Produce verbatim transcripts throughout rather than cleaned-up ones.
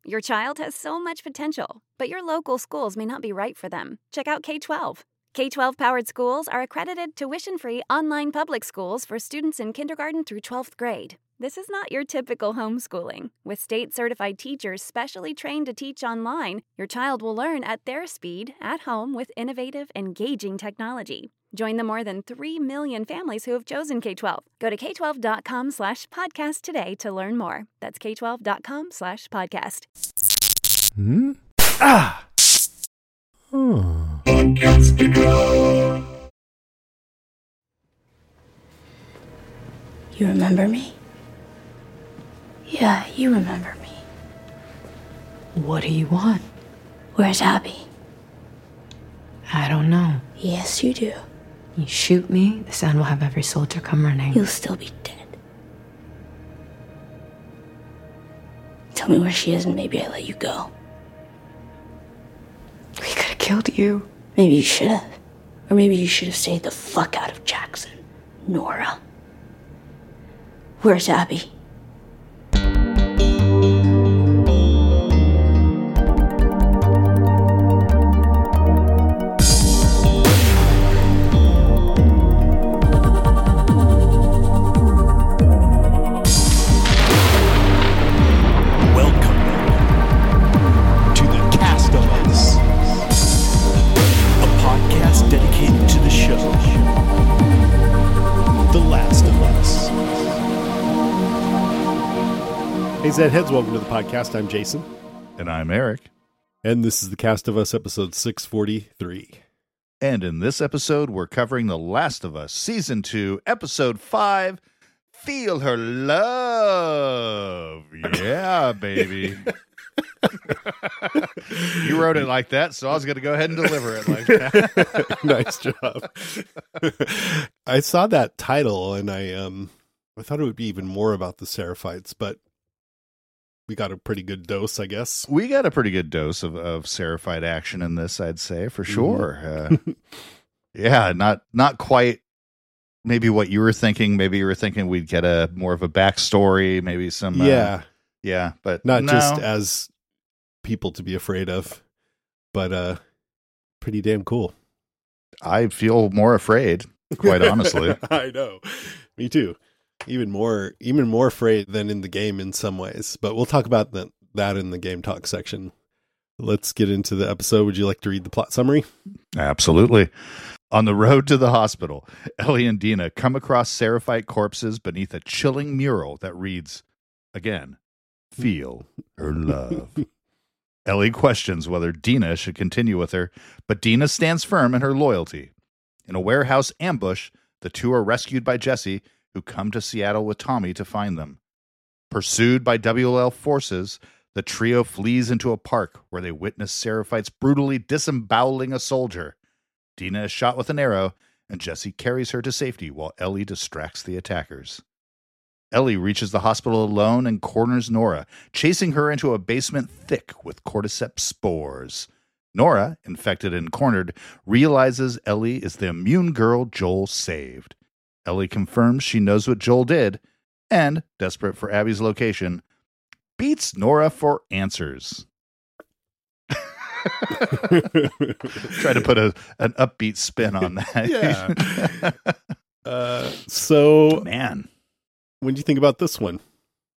Your child has so much potential, but your local schools may not be right for them. Check out K twelve. K twelve powered schools are accredited tuition-free online public schools for students in kindergarten through twelfth grade. This is not your typical homeschooling. With state-certified teachers specially trained to teach online, your child will learn at their speed, at home, with innovative, engaging technology. Join the more than three million families who have chosen K twelve. Go to k twelve dot com slash podcast today to learn more. That's k twelve dot com slash podcast. Hmm? Ah! Hmm. You remember me? Yeah, you remember me. What do you want? Where's Abby? I don't know. Yes, you do. You shoot me, the sound will have every soldier come running. You'll still be dead. Tell me where she is and maybe I let you go. We could have killed you. Maybe you should have. Or maybe you should have stayed the fuck out of Jackson. Nora. Where's Abby? Hey Zed Heads, welcome to the podcast. I'm Jason. And I'm Eric. And this is the Cast of Us episode six forty-three. And in this episode, we're covering The Last of Us, Season two, Episode five, Feel Her Love. Yeah, baby. You wrote it like that, so I was going to go ahead and deliver it like that. Nice job. I saw that title, and I um I thought it would be even more about the Seraphites, but we got a pretty good dose, I guess. We got a pretty good dose of, of Seraphite action in this, I'd say, for sure. Mm-hmm. Uh, yeah, not not quite maybe what you were thinking. Maybe you were thinking we'd get a more of a backstory, maybe some... Yeah. Uh, yeah, but Not no. just as people to be afraid of, but uh, pretty damn cool. I feel more afraid, quite honestly. I know. Me too. Even more, even more afraid than in the game in some ways. But we'll talk about the, that in the game talk section. Let's get into the episode. Would you like to read the plot summary? Absolutely. On the road to the hospital, Ellie and Dina come across Seraphite corpses beneath a chilling mural that reads, again, "Feel her love." Ellie questions whether Dina should continue with her, but Dina stands firm in her loyalty. In a warehouse ambush, the two are rescued by Jesse, who come to Seattle with Tommy to find them. Pursued by W L L forces, the trio flees into a park where they witness Seraphites brutally disemboweling a soldier. Dina is shot with an arrow, and Jesse carries her to safety while Ellie distracts the attackers. Ellie reaches the hospital alone and corners Nora, chasing her into a basement thick with cordyceps spores. Nora, infected and cornered, realizes Ellie is the immune girl Joel saved. Ellie confirms she knows what Joel did, and, desperate for Abby's location, beats Nora for answers. Try to put a an upbeat spin on that. Yeah. uh, so, man, what do you think about this one?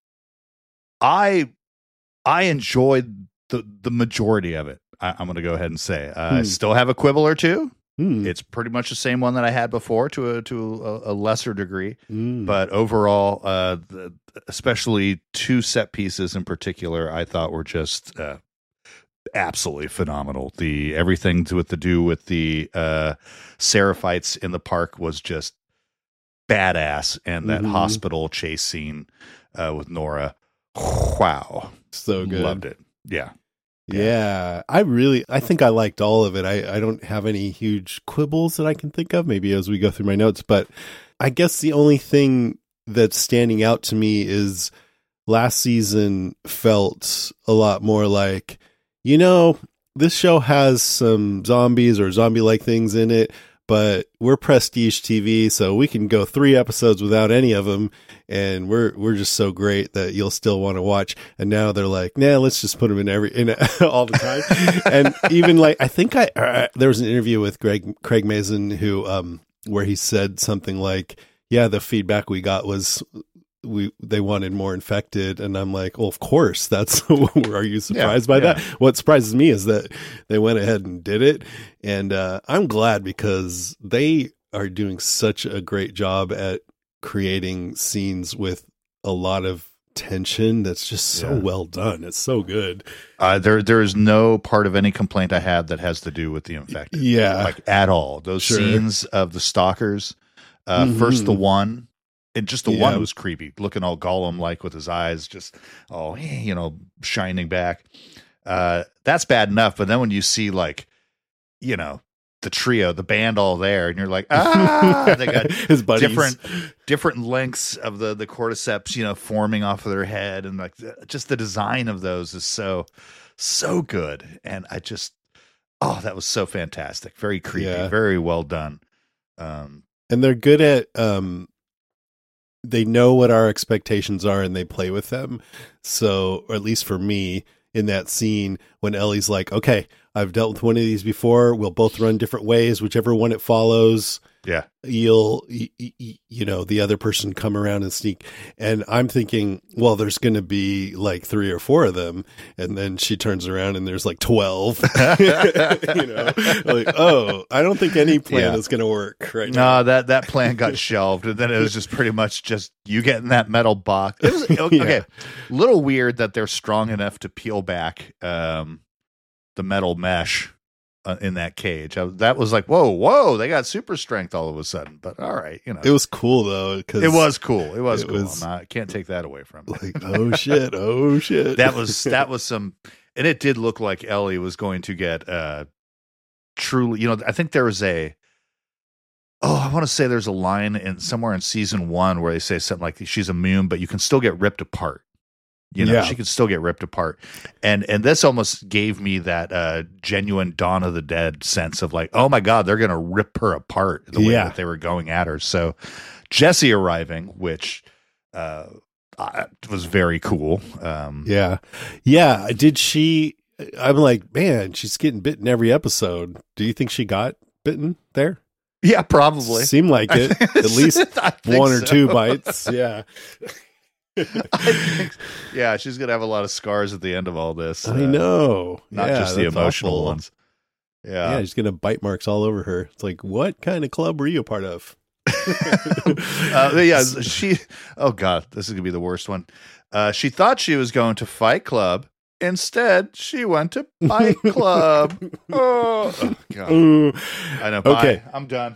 I I enjoyed the the majority of it. I, I'm going to go ahead and say uh, hmm. I still have a quibble or two. Hmm. It's pretty much the same one that I had before, to a to a, a lesser degree. Mm. But overall, uh, the, especially two set pieces in particular, I thought were just uh, absolutely phenomenal. The everything to with to do with the uh, Seraphites in the park was just badass, and that mm-hmm. hospital chase scene uh, with Nora, wow, so good, loved it. Yeah. Yeah. yeah, I really, I think I liked all of it. I, I don't have any huge quibbles that I can think of, maybe as we go through my notes, but I guess the only thing that's standing out to me is last season felt a lot more like, you know, this show has some zombies or zombie-like things in it, but we're Prestige T V, so we can go three episodes without any of them, and we're we're just so great that you'll still want to watch. And now they're like, nah, let's just put them in every in all the time. And even like, I think I uh, there was an interview with Greg Craig Mazin who um where he said something like, yeah, the feedback we got was we they wanted more infected, and I'm like, well, of course, that's are you surprised yeah, by yeah. that? What surprises me is that they went ahead and did it, and uh I'm glad because they are doing such a great job at creating scenes with a lot of tension that's just so Yeah. well done. It's so good. Uh, there, there is no part of any complaint I had that has to do with the infected. Yeah. like at all. Those Sure. scenes of the stalkers. Uh, Mhm. First, the one, and just the Yeah. one was creepy, looking all Gollum like with his eyes just, oh, eh, you know, shining back. Uh, that's bad enough. But then when you see like, you know, the trio, the band all there, and you're like, ah, they got his buddies. different different lengths of the the cordyceps, you know, forming off of their head, and like the, just the design of those is so so good. And I just, oh, that was so fantastic, very creepy, Yeah. very well done. Um, And they're good at um they know what our expectations are and they play with them. So, or at least for me, in that scene when Ellie's like, okay, I've dealt with one of these before. We'll both run different ways. Whichever one it follows, yeah, you'll, y- y- you know, the other person come around and sneak. And I'm thinking, well, there's going to be like three or four of them. And then she turns around and there's like twelve, you know, like, oh, I don't think any plan Yeah. is going to work right now. no, that that plan got shelved, and then it was just pretty much just you getting that metal box. It was okay. Yeah. Little weird that they're strong enough to peel back um, the metal mesh uh, in that cage. I, that was like, whoa, whoa! They got super strength all of a sudden. But all right, you know, It was cool though, because it was cool. It was it cool. was- I'm not, I can't take that away from it. like, oh shit, oh shit. That was that was some, and it did look like Ellie was going to get uh, truly. You know, I think there was a. Oh, I want to say there's a line in somewhere in season one where they say something like she's immune, but you can still get ripped apart. You know, Yeah. she could still get ripped apart. And and this almost gave me that uh, genuine Dawn of the Dead sense of like, oh my God, they're going to rip her apart the way Yeah. that they were going at her. So Jesse arriving, which uh, uh, was very cool. Um, Yeah. Yeah. Did she? I'm like, man, she's getting bitten every episode. Do you think she got bitten there? yeah, probably. Seemed like it. At least I think one or so. two bites. Yeah. I think, yeah, she's gonna have a lot of scars at the end of all this. I uh, know. not Yeah, just the that's emotional awful. ones. Yeah. Yeah, She's going to bite marks all over her. It's like, what kind of club were you a part of? uh, yeah. She. Oh God, this is gonna be the worst one. Uh, she thought she was going to Fight Club. Instead, she went to Fight Club. oh, oh God. Ooh. I know. Bye. Okay. I'm done.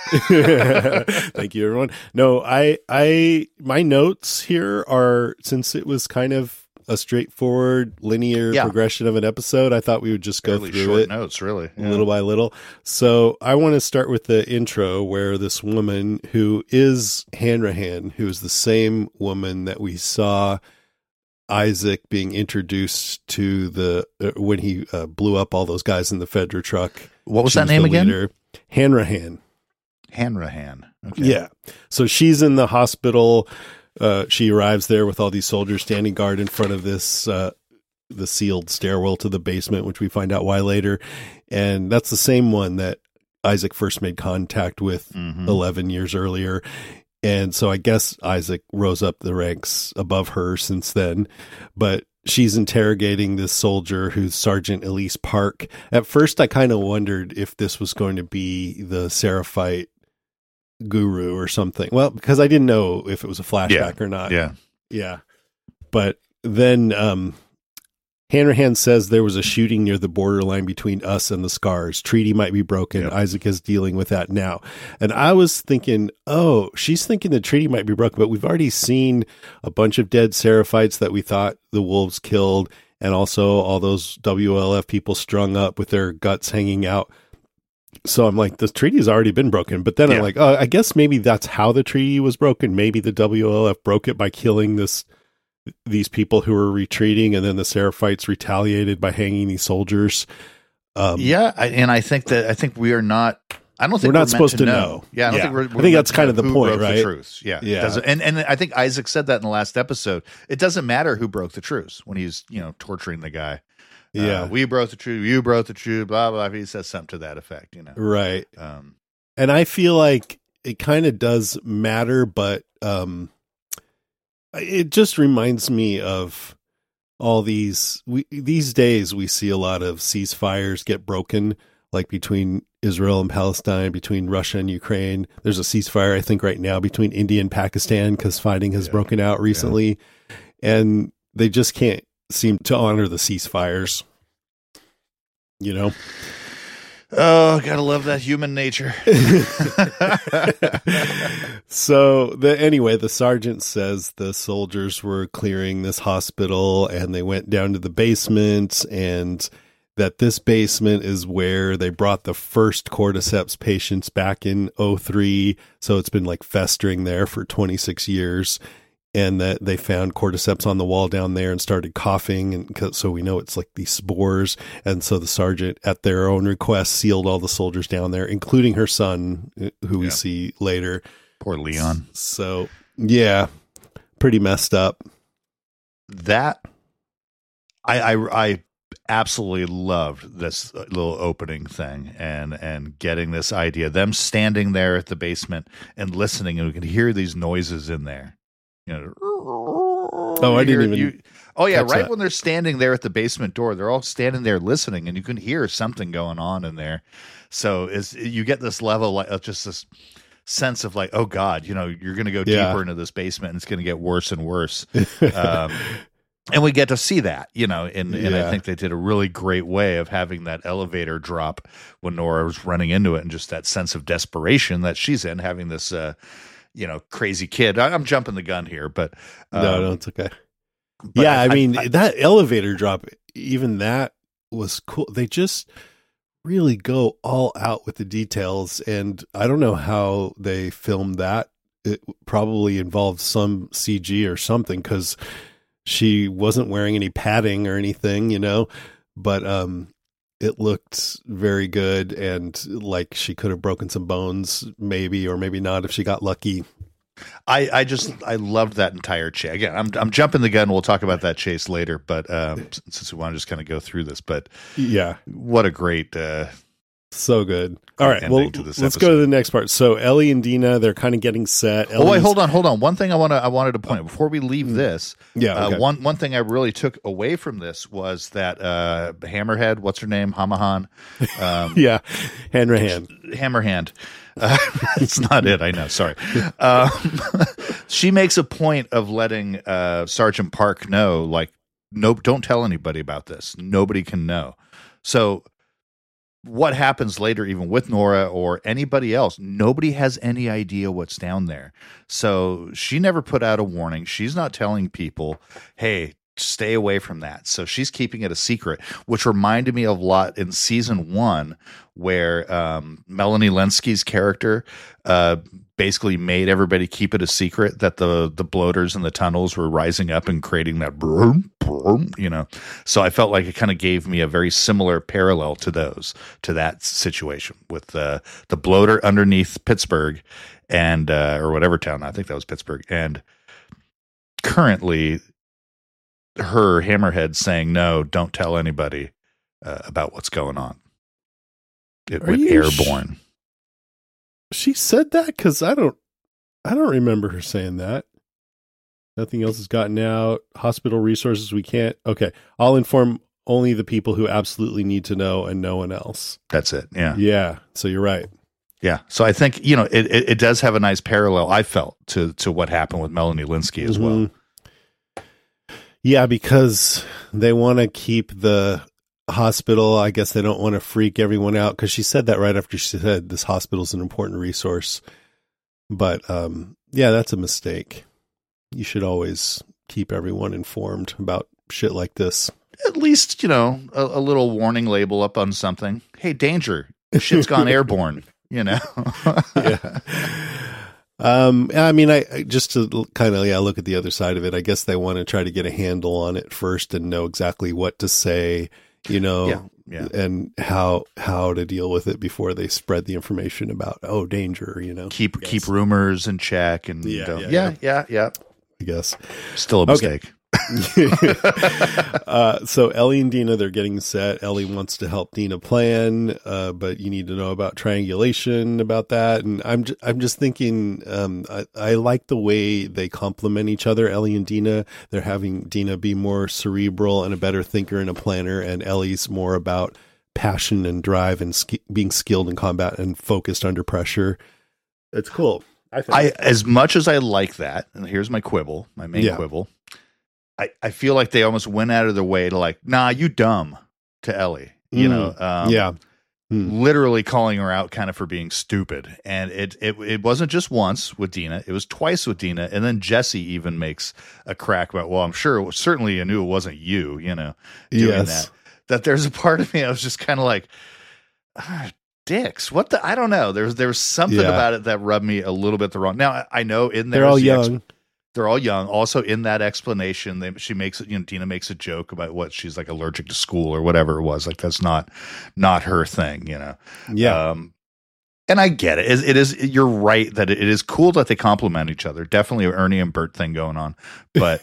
Thank you, everyone. No, I, I, my notes here are, since it was kind of a straightforward linear Yeah. progression of an episode, I thought we would just go Fairly through short it notes, really. Yeah. little by little. So I want to start with the intro where this woman who is Hanrahan, who is the same woman that we saw Isaac being introduced to the uh, when he uh, blew up all those guys in the Fedra truck. What was She that name the again? leader. Hanrahan. Hanrahan. Okay. Yeah. So she's in the hospital. Uh, she arrives there with all these soldiers standing guard in front of this, uh, the sealed stairwell to the basement, which we find out why later. And that's the same one that Isaac first made contact with Mhm. eleven years earlier. And so I guess Isaac rose up the ranks above her since then. But she's interrogating this soldier who's Sergeant Elise Park. At first, I kind of wondered if this was going to be the Seraphite guru or something. Well, because I didn't know if it was a flashback or not. Yeah. Yeah. But then um, Hanrahan says there was a shooting near the borderline between us and the Scars. Treaty might be broken. Yep. Isaac is dealing with that now. And I was thinking, oh, she's thinking the treaty might be broken, but we've already seen a bunch of dead Seraphites that we thought the wolves killed, and also all those W L F people strung up with their guts hanging out. So I'm like, the treaty has already been broken. But then Yeah. I'm like, oh, I guess maybe that's how the treaty was broken. Maybe the W L F broke it by killing this these people who were retreating, and then the Seraphites retaliated by hanging these soldiers. Um, Yeah, I, and I think that I think we are not I don't think we're not meant supposed to know. know. Yeah, I don't Yeah. think we're, we're I think meant that's to kind know of the who point, broke right? The truths. Yeah, Yeah. Doesn't, and and I think Isaac said that in the last episode. It doesn't matter who broke the truths when he's you know torturing the guy. Yeah, uh, we broke the truth. You broke the truth. Blah blah. He says something to that effect. You know, right. Um, And I feel like it kind of does matter, but um, it just reminds me of all these we these days we see a lot of ceasefires get broken, like between Israel and Palestine, between Russia and Ukraine. There's a ceasefire, I think, right now between India and Pakistan because fighting has Yeah. broken out recently, yeah. and they just can't seem to honor the ceasefires. You know. oh, gotta love that human nature. So the anyway, the sergeant says the soldiers were clearing this hospital and they went down to the basement, and that this basement is where they brought the first cordyceps patients back in oh three. So it's been like festering there for twenty-six years. And that they found cordyceps on the wall down there and started coughing. And so we know it's like these spores. And so the sergeant, at their own request, sealed all the soldiers down there, including her son, who we Yeah. see later. Poor Leon. So, yeah, pretty messed up. That I, I I absolutely loved this little opening thing and and getting this idea. Them standing there at the basement and listening, and we can hear these noises in there. You know, Oh, I didn't hear- even you- oh yeah, catch right that. when they're standing there at the basement door, they're all standing there listening, and you can hear something going on in there. So is you get this level like of just this sense of like, oh God, you know, you're going to go Yeah. deeper into this basement, and it's going to get worse and worse. Um, and we get to see that, you know, and, and I Yeah. think they did a really great way of having that elevator drop when Nora was running into it, and just that sense of desperation that she's in, having this, uh, you know, crazy kid. I, I'm jumping the gun here, but um, no, no, it's okay. but Yeah, I, I- mean, I- that elevator drop, even that was cool. They just really go all out with the details. And I don't know how they filmed that. It probably involved some C G or something because she wasn't wearing any padding or anything, you know, but um, it looked very good. And like she could have broken some bones, maybe, or maybe not if she got lucky. I, I just I loved that entire chase. Again, I'm I'm jumping the gun. We'll talk about that chase later, but um, since we want to just kind of go through this, but Yeah. what a great uh, So good. All right. ending Well, to this let's episode. go to the next part. So Ellie and Dina, they're kind of getting set. Oh wait, Ellie's- hold on, hold on. One thing I want to I wanted to point out before we leave this. Yeah. Okay. Uh, one one thing I really took away from this was that uh, Hammerhead, what's her name, Hamahan, um, yeah. Hand to hand. Hammerhand. Uh, it's not it. I know. Sorry. Um, she makes a point of letting uh, Sergeant Park know, like, nope, don't tell anybody about this. Nobody can know. So what happens later, even with Nora or anybody else, nobody has any idea what's down there. So she never put out a warning. She's not telling people, hey, stay away from that. So she's keeping it a secret, which reminded me of a lot in season one, where um, Melanie Linsky's character uh, basically made everybody keep it a secret that the the bloaters in the tunnels were rising up and creating that broom, broom, you know. So I felt like it kind of gave me a very similar parallel to those, to that situation with uh, the bloater underneath Pittsburgh and uh, or whatever town. I think that was Pittsburgh. And currently her Hammerhead saying, no, don't tell anybody uh, about what's going on. It Are went you sh- airborne. She said that because I don't, I don't remember her saying that. Nothing else has gotten out. Hospital resources, we can't. Okay. I'll inform only the people who absolutely need to know and no one else. That's it. Yeah. Yeah. So you're right. Yeah. So I think, you know, it, it, it does have a nice parallel, I felt, to, to what happened with Melanie Linsky as well. Mhm. Yeah, because they want to keep the hospital. I guess they don't want to freak everyone out because she said that right after she said this hospital is an important resource. But um, yeah, that's a mistake. You should always keep everyone informed about shit like this. At least, you know, a, a little warning label up on something. Hey, danger. Shit's gone airborne, you know? Yeah. Um, I mean, I, I just to kind of, yeah, look at the other side of it. I guess they want to try to get a handle on it first and know exactly what to say you know, Yeah, yeah. and how how to deal with it before they spread the information about, oh, danger, you know. Keep keep rumors in check and Yeah, don't- yeah, yeah, yeah. yeah, yeah. I guess. Still a Okay. mistake. uh, so Ellie and Dina, they're getting set. Ellie wants to help Dina plan, uh, but you need to know about triangulation about that. And I'm just, I'm just thinking, um, I, I like the way they complement each other. Ellie and Dina, they're having Dina be more cerebral and a better thinker and a planner, and Ellie's more about passion and drive and sk- being skilled in combat and focused under pressure. It's cool. I think. I as much as I like that, and here's my quibble, my main Yeah. quibble. I, I feel like they almost went out of their way to like, nah, you dumb to Ellie, you Mm, know, um, yeah. Mm. literally calling her out kind of for being stupid. And it, it, it wasn't just once with Dina, it was twice with Dina. And then Jesse even makes a crack about, well, I'm sure, it was, certainly I knew it wasn't you, you know, doing Yes. that, that there's a part of me, I was just kind of like, ah, dicks, what the, I don't know. There's, there's something Yeah. about it that rubbed me a little bit the wrong. Now I, I know in there, They're all is the ex- young. they're all young. Also, in that explanation, they, she makes it. You know, Dina makes a joke about what she's like allergic to school or whatever it was. Like that's not not her thing. You know. Yeah. Um, and I get it. It, it is. You're right that it is cool that they complement each other. Definitely an Ernie and Bert thing going on. But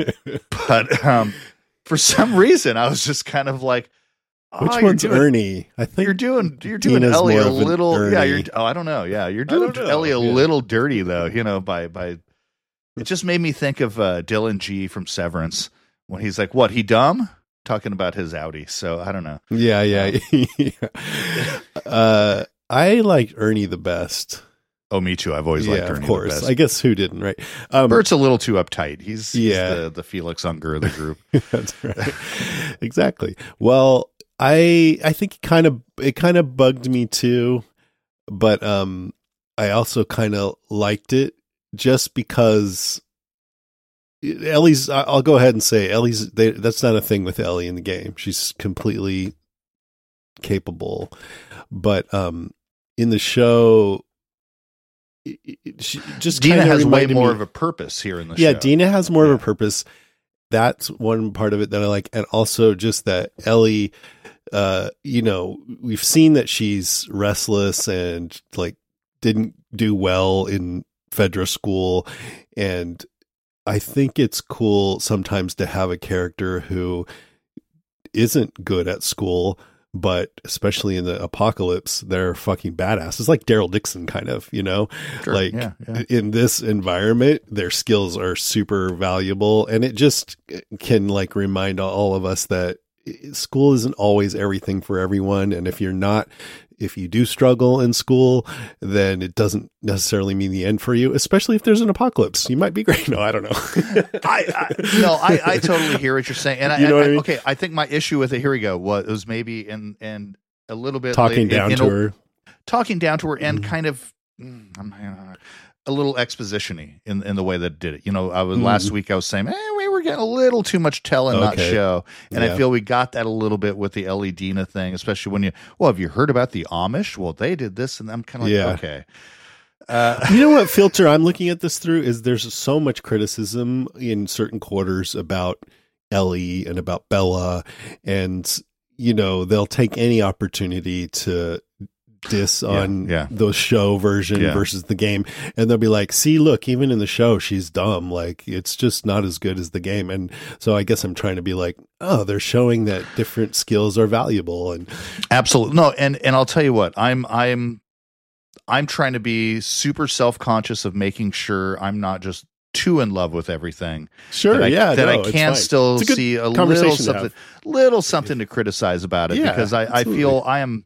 but um, for some reason, I was just kind of like, oh, Which you're one's doing- Ernie? I think You're doing you're doing Dina's Ellie more a of an little yeah you're Ernie. oh I don't know yeah you're I don't doing know, Ellie a yeah. little dirty though, you know, by by it just made me think of uh, Dylan G from Severance when he's like, what, he dumb, talking about his Audi. So I don't know. Yeah, yeah. yeah. uh, I liked Ernie the best. Oh, me too. I've always liked yeah, Ernie of the course. best. I guess who didn't, right? Um, Bert's a little too uptight. He's, he's Yeah. the, the Felix Unger of the group. That's right. Exactly. Well, I I think it kind of it kind of bugged me too, but um, I also kind of liked it just because Ellie's. I- I'll go ahead and say Ellie's. They, that's not a thing with Ellie in the game. She's completely capable, but um, in the show, it, it, she just Dina kinda has way reminded more me- of a purpose here in the yeah, show. Dina has more Yeah. of a purpose. That's one part of it that I like. And also just that Ellie, uh, you know, we've seen that she's restless and like didn't do well in Fedra school. And I think it's cool sometimes to have a character who isn't good at school, but especially in the apocalypse, they're fucking badass. It's like Daryl Dixon kind of, you know, Sure, like yeah, yeah. in this environment, their skills are super valuable. And it just can like remind all of us that school isn't always everything for everyone. And if you're not, if you do struggle in school, then it doesn't necessarily mean the end for you, especially if there's an apocalypse. You might be great. No, I don't know. I, I no, I, I totally hear what you're saying, and I, You know I, what I mean? okay, I think my issue with it, here we go, was, was maybe in and a little bit Talking in- down in to a- her. talking down to her, and Mhm. kind of mm, I'm, uh, a little exposition-y in in the way that it did it. You know, I was Mhm. last week I was saying, eh, we were getting a little too much tell and not Okay. show, and Yeah. I feel we got that a little bit with the Ellie Dina thing, especially when you, well, have you heard about the Amish? Well, they did this, and I'm kind of like, Yeah. okay. Uh, You know what filter I'm looking at this through is there's so much criticism in certain quarters about Ellie and about Bella, and you know they'll take any opportunity to diss on yeah. the show version Yeah. versus the game, and they'll be like, see, look, even in the show she's dumb, like it's just not as good as the game. And so I guess I'm trying to be like, oh, they're showing that different skills are valuable. And Absolutely. No, and and I'll tell you what, I'm I'm I'm trying to be super self-conscious of making sure I'm not just too in love with everything. sure, that I, yeah, that no, I it's can fine. still It's a good see a little conversation to something, little something to criticize about it, Yeah, because I, I absolutely. feel I am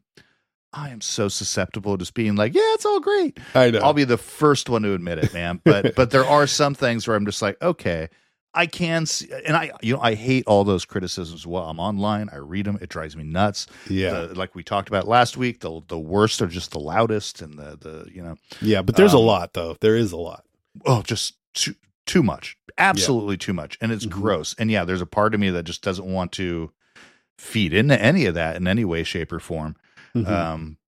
I am so susceptible to just being like, yeah, it's all great. I know. I'll be the first one to admit it, man. But but there are some things where I'm just like, okay, I can see, and I you know I hate all those criticisms. Well, I'm online, I read them, it drives me nuts. yeah, The, like we talked about last week, the the worst are just the loudest, and the the you know, yeah, but there's a um, lot though. There is a lot. oh, just too too much, absolutely too much, and it's Mhm. gross. And yeah, there's a part of me that just doesn't want to feed into any of that in any way, shape, or form. Mhm. Um.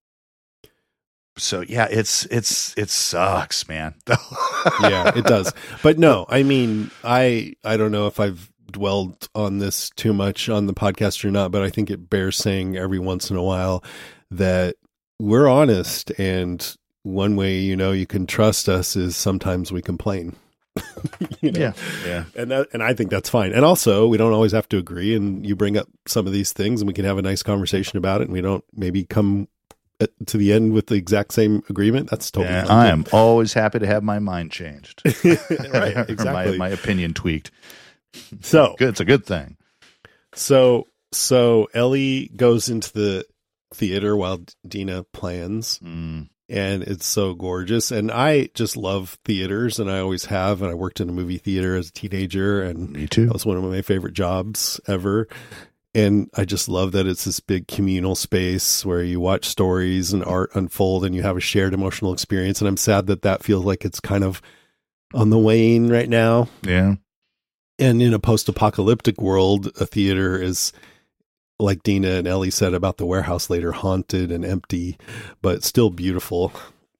So yeah, it's it's it sucks, man. Yeah, it does. But no, I mean, I I don't know if I've dwelled on this too much on the podcast or not, but I think it bears saying every once in a while that we're honest, and one way, you know, you can trust us is sometimes we complain. you know? Yeah. Yeah. And that, and I think that's fine. And also, we don't always have to agree, and you bring up some of these things and we can have a nice conversation about it, and we don't maybe come at, to the end with the exact same agreement. That's totally Yeah, fine. I am always happy to have my mind changed. Right, Or exactly. my, my opinion tweaked. So, Good. It's a good thing. so, so Ellie goes into the theater while Dina plans. Mm. And it's so gorgeous. And I just love theaters, and I always have. And I worked in a movie theater as a teenager, and Me too. that was one of my favorite jobs ever. And I just love that it's this big communal space where you watch stories and art unfold, and you have a shared emotional experience. And I'm sad that that feels like it's kind of on the wane right now. Yeah. And in a post-apocalyptic world, a theater is, like Dina and Ellie said about the warehouse later, haunted and empty, but still beautiful.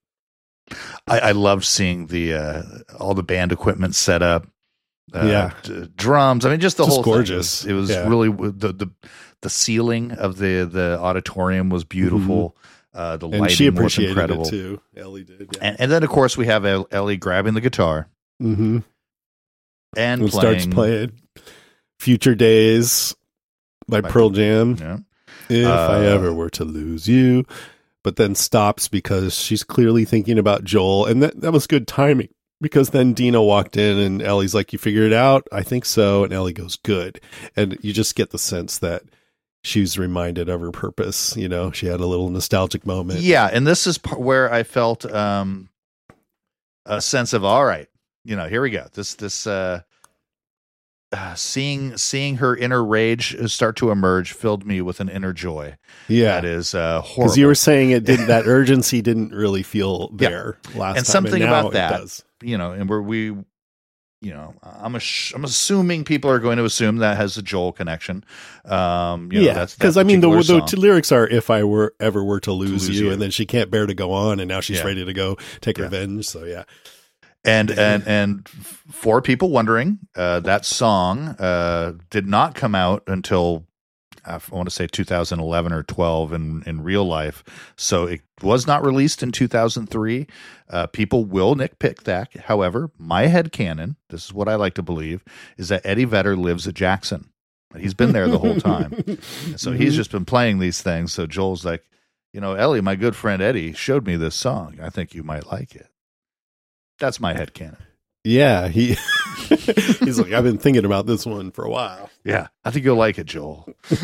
I, I loved seeing the uh, all the band equipment set up. Uh, Yeah. d- drums. I mean, just the Just whole gorgeous. Thing. It was, it was Yeah. really the, the the ceiling of the the auditorium was beautiful. Uh, the And lighting she was appreciated incredible. it too. Ellie did. Yeah. And, and then, of course, we have El- Ellie grabbing the guitar Mm-hmm. and And playing. starts playing Future Days by By- Pearl Jam. Yeah. If I Uh, ever were to lose you. But then stops because she's clearly thinking about Joel. And that, that was good timing, because then Dina walked in and Ellie's like, you figured it out? I think so. And Ellie goes, good. And you just get the sense that she's reminded of her purpose. You know, she had a little nostalgic moment. Yeah, and this is p- where I felt um, a sense of, all right, you know, here we go. This this uh, uh, seeing seeing her inner rage start to emerge filled me with an inner joy. Yeah. That is uh, horrible. Because you were saying it didn't, that urgency didn't really feel there last And time. something and now about it that, does. you know, and where we, you know, I'm ass- I'm assuming people are going to assume that has a Joel connection. Um, you know, yeah, that's because that I mean the, particular the song. t- lyrics are "If I were ever were to lose, lose you," you. and then she can't bear to go on, and now she's Yeah. ready to go take Yeah. revenge. So yeah, And and and for people wondering, uh, that song uh, did not come out until I want to say two thousand eleven or twelve in in real life. So it was not released in two thousand three. Uh, people will nitpick that. However, my headcanon, this is what I like to believe, is that Eddie Vedder lives at Jackson. He's been there the whole time. So he's just been playing these things. So Joel's like, you know, Ellie, my good friend Eddie showed me this song. I think you might like it. That's my headcanon. yeah. He he's like, I've been thinking about this one for a while. Yeah, I think you'll like it, Joel.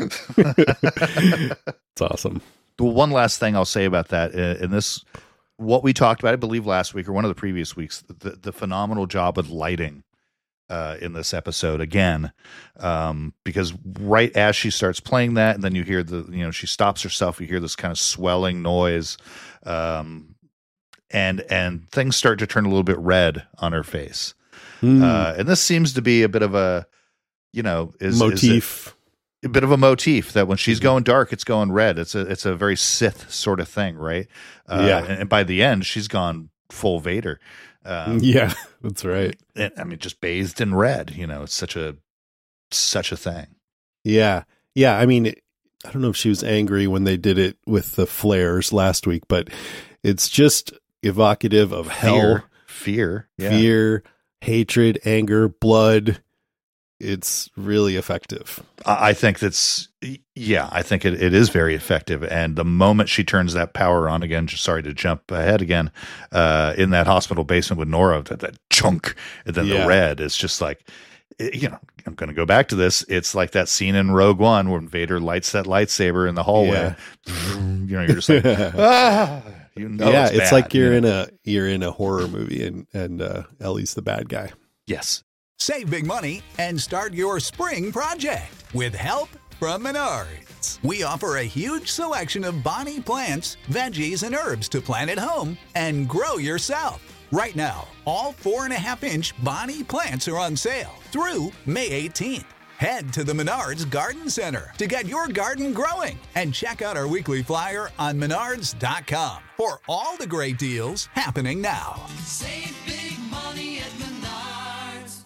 It's awesome. The one last thing I'll say about that, uh, and this, what we talked about, I believe last week or one of the previous weeks, the, the phenomenal job with lighting uh, in this episode again, um, because right as she starts playing that, and then you hear the, you know, she stops herself, you hear this kind of swelling noise, um, and and things start to turn a little bit red on her face, Mm. uh, and this seems to be a bit of a, you know, is motif. Is it, a bit of a motif that when she's going dark, it's going red. It's a it's a very Sith sort of thing, right? Uh, Yeah. And, and by the end, she's gone full Vader. Um, yeah, that's right. and, I mean, just bathed in red. You know, it's such a such a thing. Yeah, yeah. I mean, I don't know if she was angry when they did it with the flares last week, but it's just evocative of hell, Fear, fear, yeah. fear, hatred, anger, blood. It's really effective. I I think that's yeah. I think it, it is very effective. And the moment she turns that power on again, just sorry to jump ahead again, uh, in that hospital basement with Nora, that, that chunk, and then Yeah. the red is just like, you know, I'm going to go back to this. It's like that scene in Rogue One when Vader lights that lightsaber in the hallway. You know, you're just like, ah, you know, yeah, it's, it's bad, like you're you in know? a you're in a horror movie, and and uh, Ellie's the bad guy. Yes. Save big money and start your spring project with help from Menards. We offer a huge selection of Bonnie plants, veggies, and herbs to plant at home and grow yourself. Right now, all four and a half inch Bonnie plants are on sale through May eighteenth. Head to the Menards Garden Center to get your garden growing and check out our weekly flyer on menards dot com for all the great deals happening now. Save big money at Menards.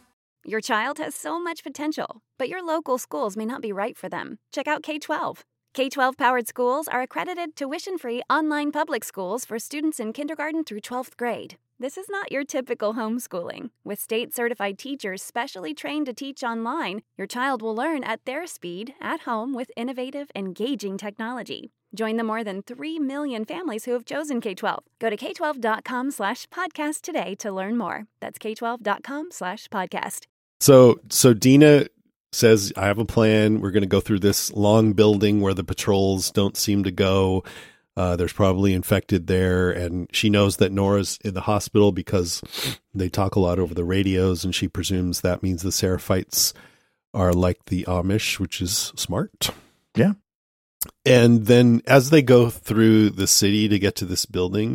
Your child has so much potential, but your local schools may not be right for them. Check out K twelve. K twelve powered schools are accredited tuition-free online public schools for students in kindergarten through twelfth grade. This is not your typical homeschooling. With state-certified teachers specially trained to teach online, your child will learn at their speed, at home, with innovative, engaging technology. Join the more than three million families who have chosen K twelve. Go to k twelve dot com slash podcast today to learn more. That's k twelve dot com slash podcast. So, so Dina says, I have a plan. We're going to go through this long building where the patrols don't seem to go. Uh, there's probably infected there. And she knows that Nora's in the hospital because they talk a lot over the radios. And she presumes that means the Seraphites are like the Amish, which is smart. Yeah. And then as they go through the city to get to this building,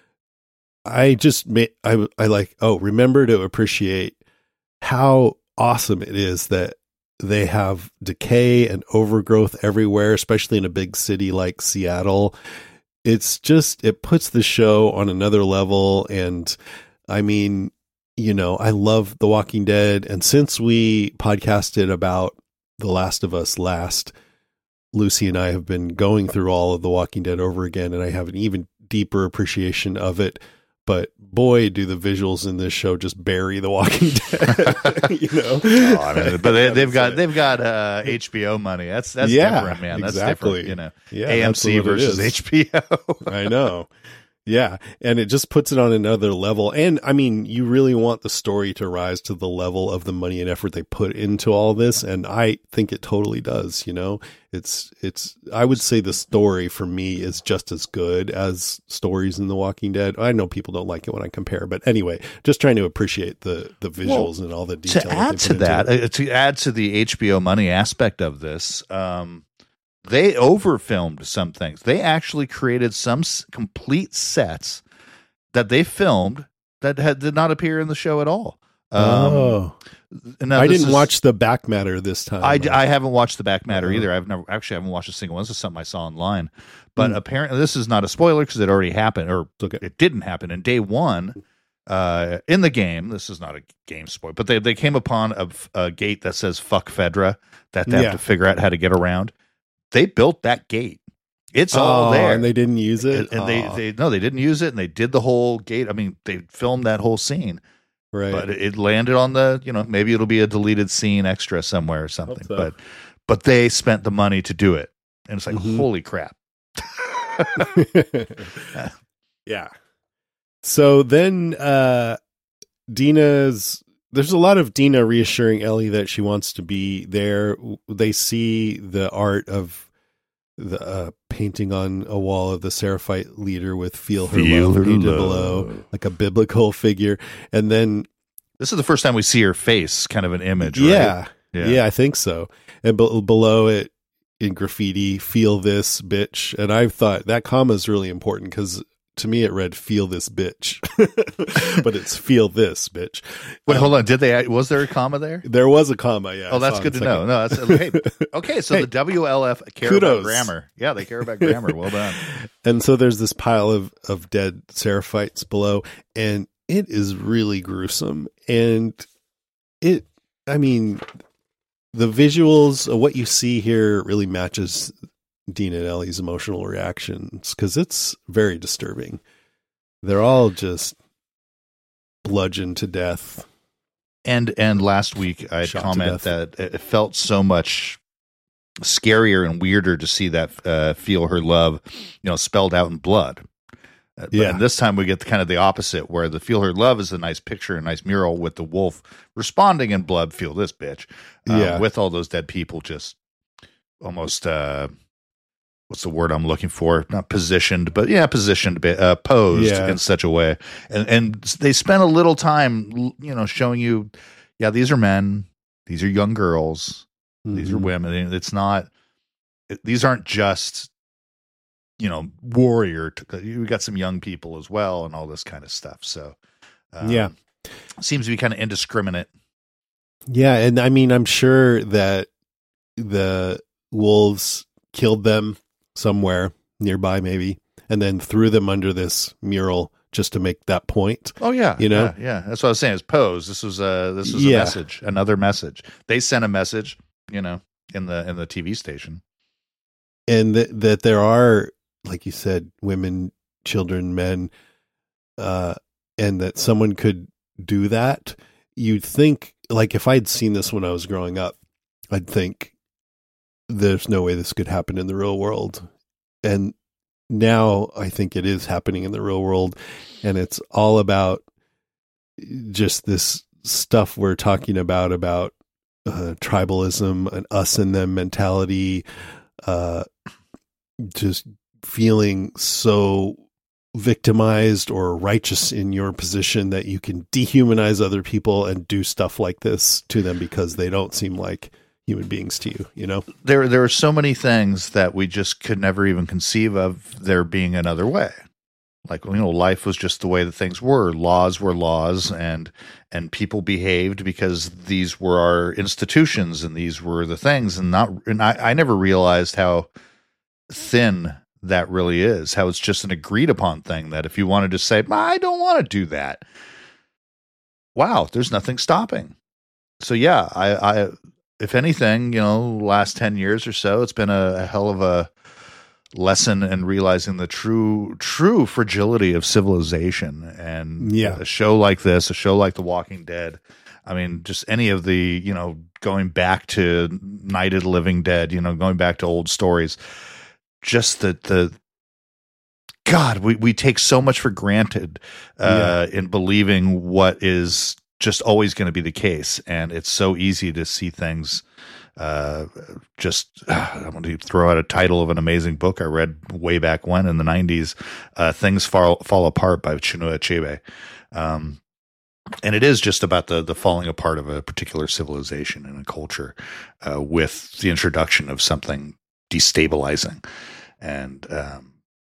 I just made, I, I like, oh, remember to appreciate how awesome it is that they have decay and overgrowth everywhere, especially in a big city like Seattle. It's just, it puts the show on another level. And I mean, you know, I love The Walking Dead. And since we podcasted about The Last of Us last, Lucy and I have been going through all of The Walking Dead over again, and I have an even deeper appreciation of it. But boy, do the visuals in this show just bury The Walking Dead, you know? Oh, I mean, but they, they've got they've got uh, H B O money. That's that's yeah, different, man. That's exactly. different. You know, yeah, A M C versus H B O. I know. Yeah, and it just puts it on another level. And I mean, you really want the story to rise to the level of the money and effort they put into all this, and I think it totally does, you know. It's it's I would say the story for me is just as good as stories in The Walking Dead. I know people don't like it when I compare, but anyway, just trying to appreciate the the visuals well, and all the detail. To add to that, uh, to add to the H B O money aspect of this, um they overfilmed some things. They actually created some s- complete sets that they filmed that had, did not appear in the show at all. Um, oh, I didn't is, watch the back matter this time. I, I haven't watched the back matter uh-huh. either. I've never actually haven't watched a single one. This is something I saw online, but mm. apparently this is not a spoiler because it already happened, or okay. it didn't happen in day one uh, in the game. This is not a game spoiler, but they they came upon a, a gate that says "fuck Fedra" that they yeah. have to figure out how to get around. They built that gate. It's all oh, there. And they didn't use it? And, and oh. they, they, no, they didn't use it. And they did the whole gate. I mean, they filmed that whole scene. Right. But it landed on the, you know, maybe it'll be a deleted scene extra somewhere or something. So. But, but they spent the money to do it. And it's like, mm-hmm. holy crap. Yeah. So then uh, Dina's, there's a lot of Dina reassuring Ellie that she wants to be there. They see the art of the uh, painting on a wall of the Seraphite leader with "Feel Her Feel Love" her painted love. below, like a biblical figure. And then this is the first time we see her face, kind of an image. Yeah, right? yeah, yeah, I think so. And be- below it in graffiti, "Feel this, bitch." And I thought that comma is really important because to me it read "feel this bitch," but it's "feel this bitch." Wait, um, hold on. Did they? Was there a comma there? There was a comma. Yeah. Oh, that's good to know. No, that's okay. Okay, so hey, the W L F care kudos. about grammar. Yeah, they care about grammar. Well done. And so there's this pile of of dead Seraphites below, and it is really gruesome. And it, I mean, the visuals of what you see here really matches Dina and Ellie's emotional reactions because it's very disturbing. They're all just bludgeoned to death. And and last week I commented that it felt so much scarier and weirder to see that uh, "feel her love," you know, spelled out in blood. Uh, yeah. And this time we get the, kind of the opposite, where the "feel her love" is a nice picture, a nice mural with the wolf responding in blood. Feel this, bitch. Um, yeah. With all those dead people just almost. Uh, What's the word I'm looking for? Not positioned, but yeah, positioned, uh, posed yeah. in such a way. And and they spent a little time, you know, showing you, yeah, these are men, these are young girls, mm-hmm. these are women. It's not, it, these aren't just, you know, warrior. You got some young people as well and all this kind of stuff. So, um, yeah, seems to be kind of indiscriminate. Yeah. And I mean, I'm sure that the wolves killed them somewhere nearby maybe, and then threw them under this mural just to make that point. Oh yeah, you know, yeah, yeah. That's what I was saying. It's Pose. This was a this was Yeah. a message, another message. They sent a message, you know, in the in the T V station. and that that there are, like you said, women, children, men, uh, and that someone could do that. You'd think, like, if I'd seen this when I was growing up, I'd think there's no way this could happen in the real world. And now I think it is happening in the real world, and it's all about just this stuff we're talking about, about uh, tribalism, an us and them mentality, uh, just feeling so victimized or righteous in your position that you can dehumanize other people and do stuff like this to them because they don't seem like human beings to you, you know? There there are so many things that we just could never even conceive of there being another way. Like, you know, life was just the way that things were. Laws were laws, and and people behaved because these were our institutions and these were the things. And not and I, I never realized how thin that really is, how it's just an agreed upon thing that if you wanted to say, I don't want to do that, wow, there's nothing stopping. So yeah, I, I if anything, you know, last ten years or so, it's been a, a hell of a lesson in realizing the true true fragility of civilization. And Yeah. a show like this, a show like The Walking Dead, I mean, just any of the, you know, going back to Night of the Living Dead, you know, going back to old stories, just the the God, we, we take so much for granted uh, in believing what is just always going to be the case. And it's so easy to see things uh, just, I'm going to throw out a title of an amazing book I read way back when in the nineties, uh, Things Fall, Fall Apart by Chinua Achebe. Um, and it is just about the, the falling apart of a particular civilization and a culture uh, with the introduction of something destabilizing. And, um,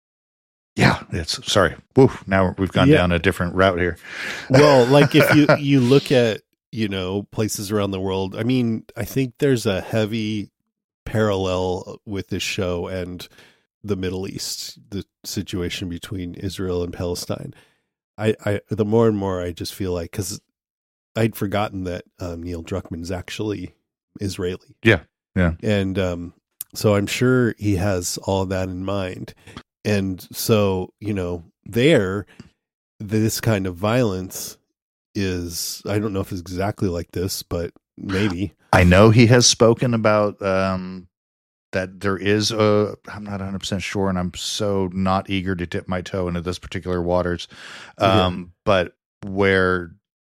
yeah, it's sorry. Woo, now we've gone Yeah. down a different route here. Well, like if you, you look at, you know, places around the world, I mean, I think there's a heavy parallel with this show and the Middle East, the situation between Israel and Palestine. I, I the more and more I just feel like, because I'd forgotten that um, Neil Druckmann is actually Israeli. Yeah, yeah. And um, so I'm sure he has all that in mind. And so, you know, there, this kind of violence is, I don't know if it's exactly like this, but maybe. I know he has spoken about um, that there is a, I'm not one hundred percent sure, and I'm so not eager to dip my toe into this particular waters, um, Yeah. but where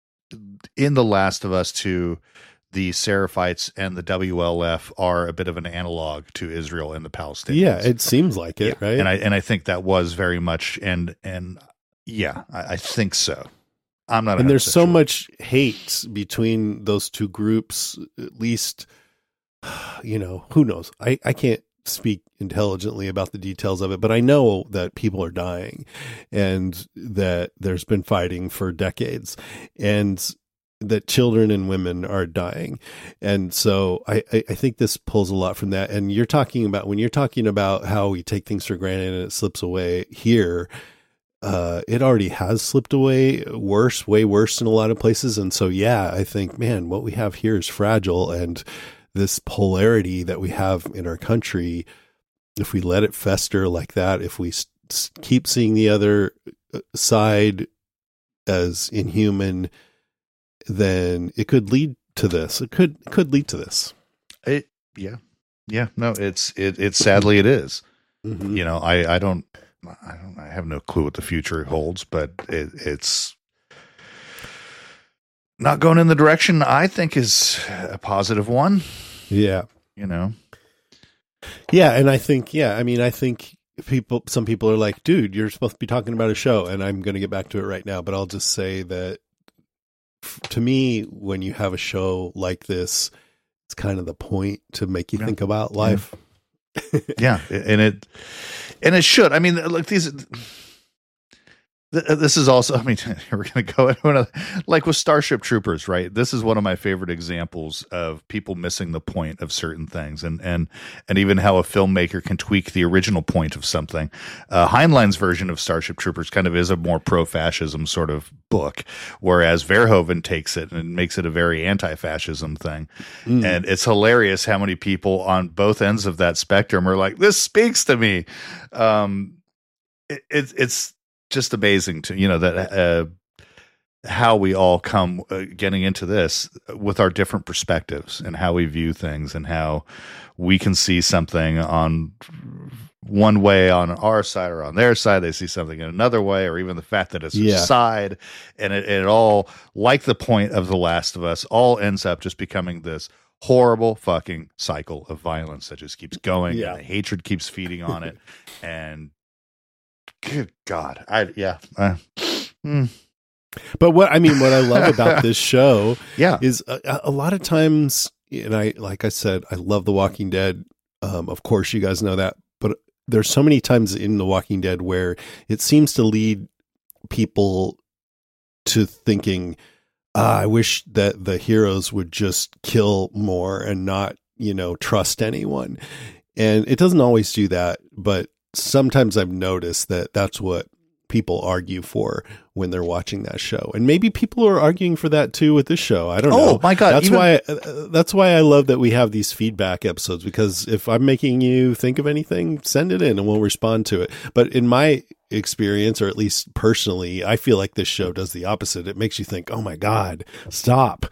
in The Last of Us two, the Seraphites and the W L F are a bit of an analog to Israel and the Palestinians. Yeah, it seems like it, Yeah. right? And I and I think that was very much, and and yeah, I, I think so. I'm not. and there's so sure. much hate between those two groups, at least, you know, who knows? I, I can't speak intelligently about the details of it, but I know that people are dying and that there's been fighting for decades and that children and women are dying. And so I, I, I think this pulls a lot from that. And you're talking about, when you're talking about how we take things for granted and it slips away here, Uh, it already has slipped away worse, way worse in a lot of places. And so, yeah, I think, man, what we have here is fragile. And this polarity that we have in our country, if we let it fester like that, if we s- s- keep seeing the other side as inhuman, then it could lead to this. It could, it could lead to this. It, yeah, yeah. No, it's it. It sadly it is. Mhm. You know, I I don't. I don't. I have no clue what the future holds, but it, it's not going in the direction I think is a positive one. Yeah. You know, Yeah, and I think, yeah, I mean, I think people, some people are like, dude, you're supposed to be talking about a show, and I'm going to get back to it right now, but I'll just say that f- to me, when you have a show like this, it's kind of the point to make you Yeah. think about life. yeah, and it and it should. I mean, look, these This is also, I mean, we're going to go into another, like with Starship Troopers, right? This is one of my favorite examples of people missing the point of certain things, and and and even how a filmmaker can tweak the original point of something. Uh, Heinlein's version of Starship Troopers kind of is a more pro-fascism sort of book, whereas Verhoeven takes it and makes it a very anti-fascism thing. Mm. And it's hilarious how many people on both ends of that spectrum are like, this speaks to me. Um, it, it, it's just amazing to, you know, that uh, how we all come uh, getting into this with our different perspectives and how we view things, and how we can see something on one way on our side or on their side. They see something in another way, or even the fact that it's yeah. a side, and it, it all, like the point of The Last of Us, all ends up just becoming this horrible fucking cycle of violence that just keeps going. Yeah. And the hatred keeps feeding on it. And good God. I, yeah. Uh, mm. But what, I mean, what I love about this show yeah. is a, a lot of times, and I, like I said, I love The Walking Dead. Um, of course, you guys know that, but there's so many times in The Walking Dead where it seems to lead people to thinking, ah, I wish that the heroes would just kill more and not, you know, trust anyone. And it doesn't always do that, but sometimes I've noticed that that's what people argue for when they're watching that show. And maybe people are arguing for that too with this show. I don't oh, know. Oh my God. That's even- why, uh, that's why I love that we have these feedback episodes, because if I'm making you think of anything, send it in and we'll respond to it. But in my experience, or at least personally, I feel like this show does the opposite. It makes you think, oh my God, stop.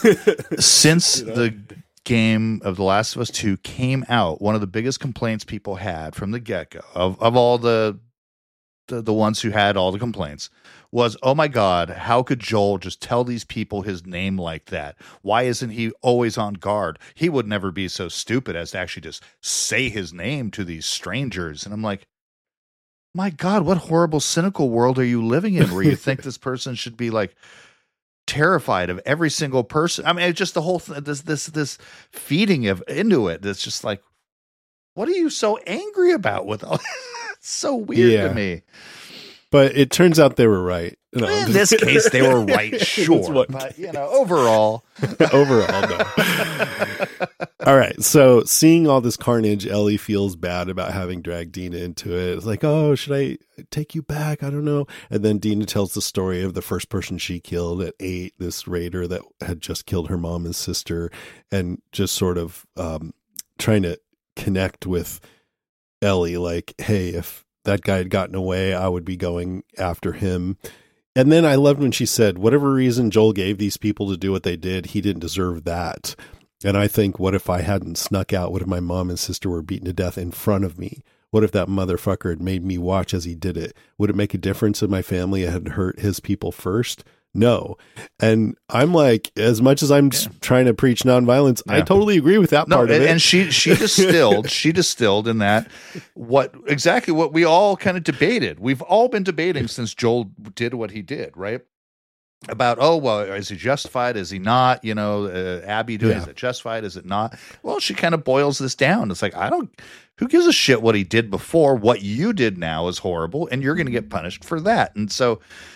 Since You know? the game of The Last of Us two came out, one of the biggest complaints people had from the get-go of, of all the, the the ones who had all the complaints was, oh my God, how could Joel just tell these people his name like that? Why isn't he always on guard? He would never be so stupid as to actually just say his name to these strangers. And I'm like, my God, what horrible, cynical world are you living in where you think this person should be like terrified of every single person? I mean, it's just the whole th- this this this feeding of into it. That's just like, what are you so angry about with all? It's so weird Yeah. to me. But it turns out they were right. No, I'm In just this case, they were right, That's sure. what- But, you know, overall. Overall, no. All right. So seeing all this carnage, Ellie feels bad about having dragged Dina into it. It's like, oh, should I take you back? I don't know. And then Dina tells the story of the first person she killed at eight, this raider that had just killed her mom and sister, and just sort of um, trying to connect with Ellie, like, hey, if that guy had gotten away, I would be going after him. And then I loved when she said, whatever reason Joel gave these people to do what they did, he didn't deserve that. And I think, what if I hadn't snuck out? What if my mom and sister were beaten to death in front of me? What if that motherfucker had made me watch as he did it? Would it make a difference if my family had hurt his people first? No. And I'm like, as much as I'm Yeah. trying to preach nonviolence, I Yeah. totally agree with that No, part and, of it. and she she distilled she distilled in that what exactly what we all kind of debated. We've all been debating since Joel did what he did, right? About, oh, well, is he justified? Is he not? You know, uh, Abby doing, Yeah. is it justified? Is it not? Well, she kind of boils this down. It's like, I don't, who gives a shit what he did before? What you did now is horrible, and you're going to get punished for that. And so,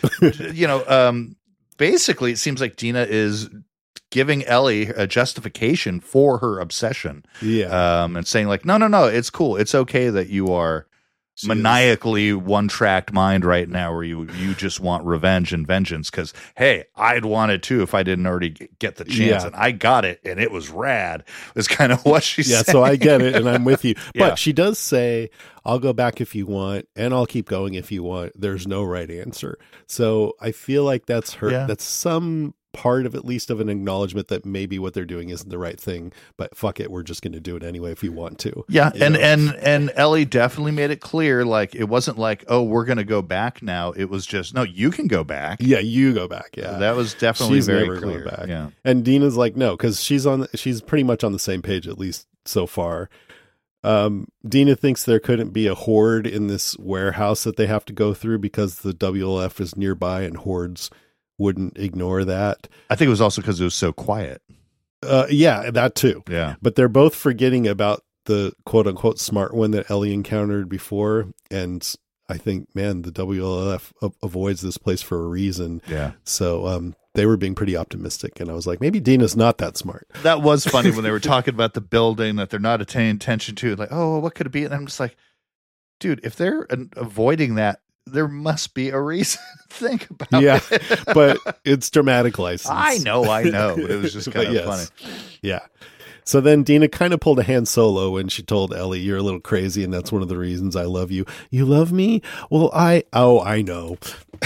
you know, um, basically, it seems like Dina is giving Ellie a justification for her obsession. yeah. Um, and saying like, no, no, no, it's cool. It's okay that you are She is- maniacally one-tracked mind right now where you you just want revenge and vengeance because, hey, I'd want it too if I didn't already g- get the chance. Yeah. And I got it, and it was rad. It's kind of what she Yeah, said. so I get it, and I'm with you. Yeah. But she does say, I'll go back if you want, and I'll keep going if you want. There's no right answer. So I feel like that's her. Yeah. That's some part of, at least, of an acknowledgement that maybe what they're doing isn't the right thing, but fuck it, we're just going to do it anyway if you want to. Yeah, You and, know? and and Ellie definitely made it clear, like, it wasn't like, oh, we're going to go back now. It was just, no, you can go back. Yeah, you go back. Yeah. That was definitely She's very never going clear. back. Yeah. And Dina's like, no, because she's on. She's pretty much on the same page, at least so far. Um, Dina thinks there couldn't be a horde in this warehouse that they have to go through because the W L F is nearby, and hordes wouldn't ignore that. I think it was also because it was so quiet. Uh, yeah, that too. Yeah. But they're both forgetting about the quote unquote smart one that Ellie encountered before, and I think, man, the W L F a- avoids this place for a reason. Yeah. So um, they were being pretty optimistic. And I was like, maybe Dina's not that smart. That was funny when they were talking about the building that they're not paying attention to. Like, oh, what could it be? And I'm just like, dude, if they're uh, avoiding that, there must be a reason. Think about Yeah, it. but it's dramatic license. I know, I know. But it was just kind But of yes. funny. Yeah. So then Dina kind of pulled a Han Solo when she told Ellie, you're a little crazy, and that's one of the reasons I love you. You love me? Well, I, oh, I know.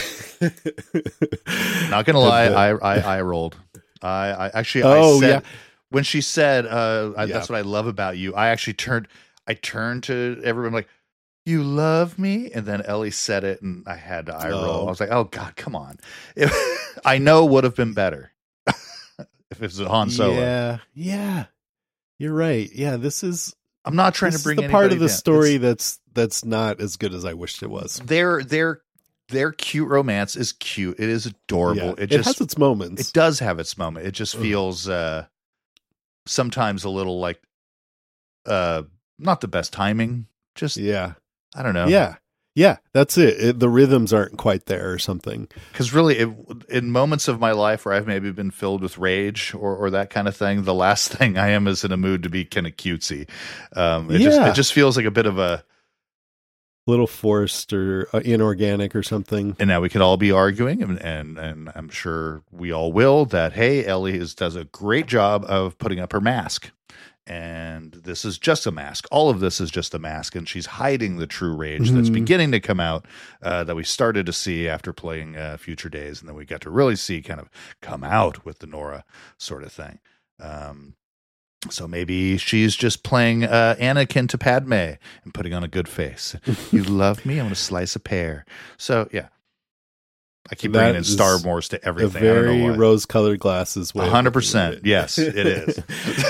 Not going to lie, I, I I rolled. I, I actually, Oh, I said, yeah. when she said, uh, I, Yeah. that's what I love about you, I actually turned, I turned to everyone like, you love me? And then Ellie said it, and I had to eye roll. Oh. I was like, oh, God, come on. If, I know would have been better if it was Han Solo. Yeah. Yeah. You're right. Yeah. This is, I'm not trying this to bring is the part of anybody the down. story It's- that's, that's not as good as I wished it was. their their their cute romance is cute. It is adorable. Yeah. It It, just has its moments. it does have its moment. It just Ugh. feels uh sometimes a little like uh not the best timing. Just Yeah. I don't know. Yeah. Yeah. That's it. it. The rhythms aren't quite there or something. Because really, it, in moments of my life where I've maybe been filled with rage or, or that kind of thing, the last thing I am is in a mood to be kind of cutesy. Um, it just Yeah. it just feels like a bit of a. Little forced or uh, inorganic or something. And now we could all be arguing, and and, and I'm sure we all will, that hey, Ellie is, does a great job of putting up her mask. And this is just a mask. All of this is just a mask, and she's hiding the true rage that's Mhm. beginning to come out, uh, that we started to see after playing uh, Future Days, and then we got to really see kind of come out with the Nora sort of thing. Um, so maybe she's just playing uh, Anakin to Padme and putting on a good face. You love me? I want to slice a pear. So yeah, I keep That bringing in is Star Wars to A everything. I don't very know why. rose-colored glasses way. A of hundred looking at percent. it. Yes, it is.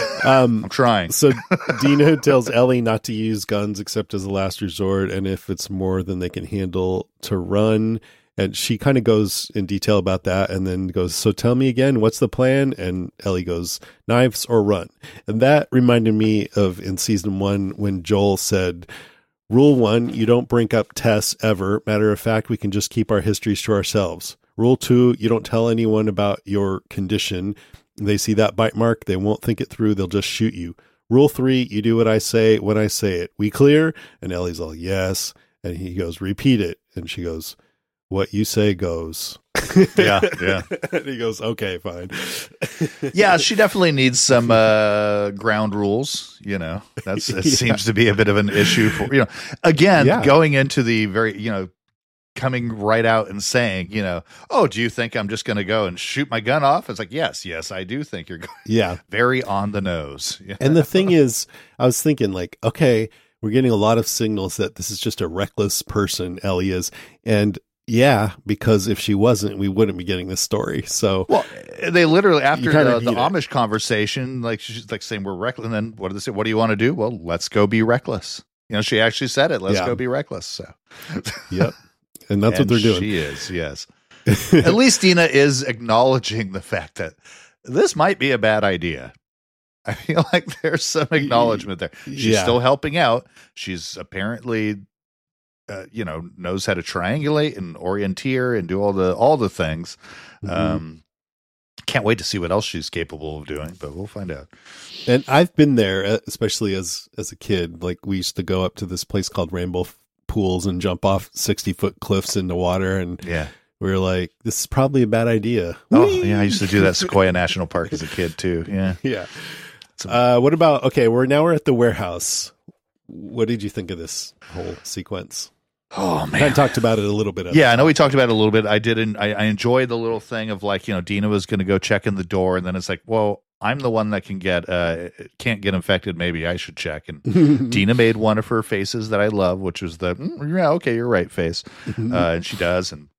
um, I'm trying. So Dina tells Ellie not to use guns except as a last resort, and if it's more than they can handle, to run. And she kind of goes in detail about that, and then goes, so tell me again, what's the plan? And Ellie goes, knives or run. And that reminded me of in season one when Joel said, rule one, you don't bring up Tess ever. Matter of fact, we can just keep our histories to ourselves. Rule two, you don't tell anyone about your condition. They see that bite mark, they won't think it through, they'll just shoot you. Rule three, you do what I say when I say it. We clear? And Ellie's all, yes. And he goes, repeat it. And she goes, what you say goes. Yeah, yeah. And he goes, okay, fine. Yeah, she definitely needs some uh, ground rules. You know, that's it Yeah. seems to be a bit of an issue for you know. Again, Yeah. going into the very you know, coming right out and saying, you know, oh, do you think I'm just going to go and shoot my gun off? It's like, yes, yes, I do think you're going Yeah. very on the nose. Yeah. And the thing is, I was thinking like, okay, we're getting a lot of signals that this is just a reckless person, Ellie is. And yeah, because if she wasn't, we wouldn't be getting this story. So Well, they literally after kinda the, the need it. Amish conversation, like she's like saying we're reckless, and then what do they say? What do you want to do? Well, let's go be reckless. You know, she actually said it. Let's Yeah. go be reckless. So, yep. And that's what And they're doing. She is, yes. At least Dina is acknowledging the fact that this might be a bad idea. I feel like there's some acknowledgement there. She's Yeah. still helping out. She's apparently, uh, you know, knows how to triangulate and orienteer and do all the all the things. Mhm. Um, can't wait to see what else she's capable of doing, but we'll find out. And I've been there, uh, especially as as a kid. Like we used to go up to this place called Rainbow Pools and jump off sixty foot cliffs into water, and Yeah. we were like, "This is probably a bad idea." Oh, Whee! yeah. I used to do that at Sequoia National Park as a kid too. Yeah. Yeah. It's a- Uh, what about okay? We're now we're at the warehouse. What did you think of this whole sequence? Oh I man. talked about it a little bit. at Yeah, I the know we top. talked about it a little bit. I didn't. I, I enjoyed the little thing of like, you know, Dina was going to go check in the door, and then it's like, well, I'm the one that can get uh can't get infected. Maybe I should check. And Dina made one of her faces that I love, which was the "Mm, yeah, okay, you're right" face, uh, and she does. And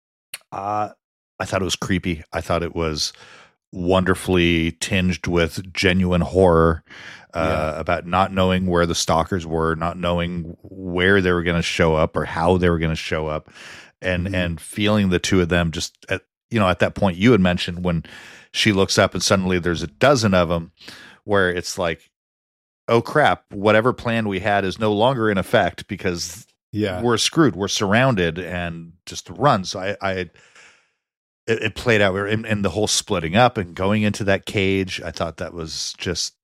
uh, I thought it was creepy. I thought it was wonderfully tinged with genuine horror. Uh, Yeah. about not knowing where the stalkers were, not knowing where they were going to show up or how they were going to show up, and Mhm. and feeling the two of them just at you know at that point you had mentioned when she looks up and suddenly there's a dozen of them, where it's like, oh crap, whatever plan we had is no longer in effect because Yeah. we're screwed. We're surrounded and just run. So I, I it, it played out and, and the whole splitting up and going into that cage. I thought that was just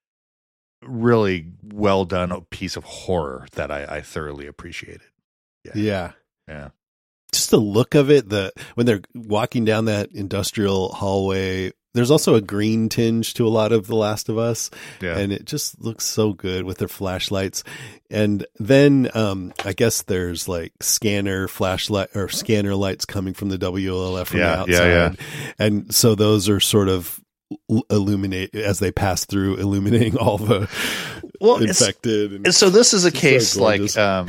really well done, a piece of horror that I, I thoroughly appreciated. Yeah. Yeah. Yeah. Just the look of it, the when they're walking down that industrial hallway, there's also a green tinge to a lot of The Last of Us. Yeah. And it just looks so good with their flashlights. And then um, I guess there's like scanner flashlight or scanner lights coming from the W L F from Yeah, the outside. yeah, yeah. And so those are sort of illuminate as they pass through, illuminating all the Well, it's- infected. And, And so this is a It's so case like gorgeous. um,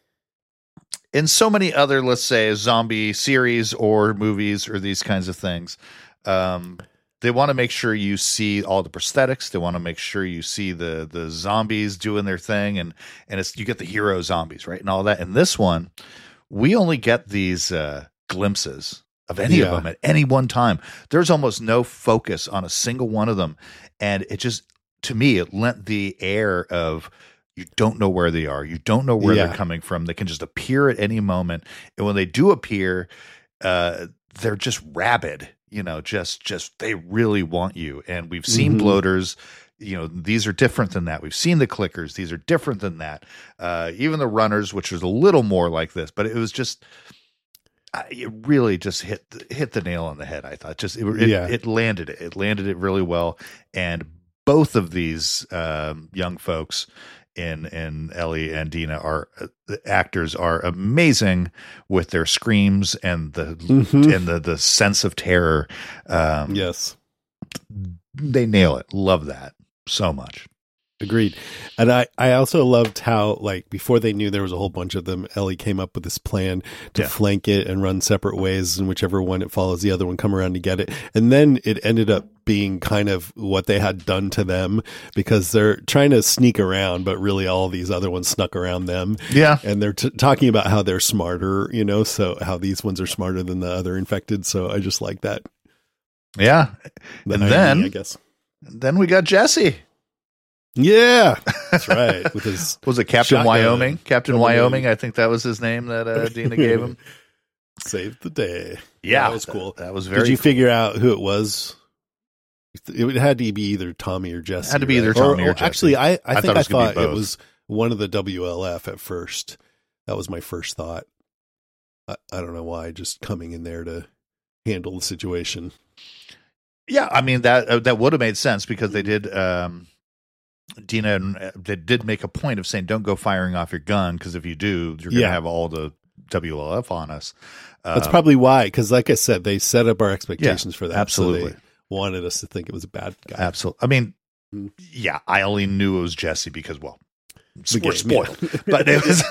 in so many other, let's say, zombie series or movies or these kinds of things. Um, they want to make sure you see all the prosthetics. They want to make sure you see the the zombies doing their thing, and and it's you get the hero zombies, right, and all that. In this one, we only get these uh, glimpses of any Yeah. of them at any one time. There's almost no focus on a single one of them, and it just, to me, it lent the air of you don't know where they are, you don't know where Yeah. they're coming from. They can just appear at any moment, and when they do appear, uh, they're just rabid. You know, just just they really want you. And we've seen Mhm. bloaters. You know, these are different than that. We've seen the clickers. These are different than that. Uh, even the runners, which was a little more like this, but it was just, I- it really just hit the- hit the nail on the head. I thought just it it, Yeah. it landed it. It landed it really well. And both of these um, young folks in in Ellie and Dina are uh, the actors are amazing with their screams and the Mhm. and the the sense of terror. Um, Yes. they nail it. Love that so much. Agreed. And I, I also loved how, like, before they knew there was a whole bunch of them, Ellie came up with this plan to Yeah. flank it and run separate ways, and whichever one it follows, the other one come around to get it. And then it ended up being kind of what they had done to them, because they're trying to sneak around, but really all these other ones snuck around them. Yeah. And they're t- talking about how they're smarter, you know, so how these ones are smarter than the other infected. So I just like that. Yeah. The And irony, then- I guess. Then we got Jesse. Yeah, that's right. With his Was it Captain Shotgun. Wyoming? Captain Captain Wyoming. Wyoming. I think that was his name that uh, Dina gave him. saved the day. Yeah, that was cool. That, that was very. Did you cool. figure out who it was? It had to be either Tommy or Jesse. Had to be either right? Tommy or Jesse. Actually, I, I, I think thought it I was gonna be thought it both. was one of the W L F at first. That was my first thought. I, I don't know why, just coming in there to handle the situation. Yeah, I mean that uh, that would have made sense because they did. Um, Dina and uh, they did make a point of saying, "Don't go firing off your gun because if you do, you're going to Yeah. have all the W L F on us." That's Um, probably why, because like I said, they set up our expectations for that. absolutely. So they wanted us to think it was a bad guy. Absolutely. I mean, Mm. yeah, I only knew it was Jesse because, well, The we're game, spoiled. yeah. But it was,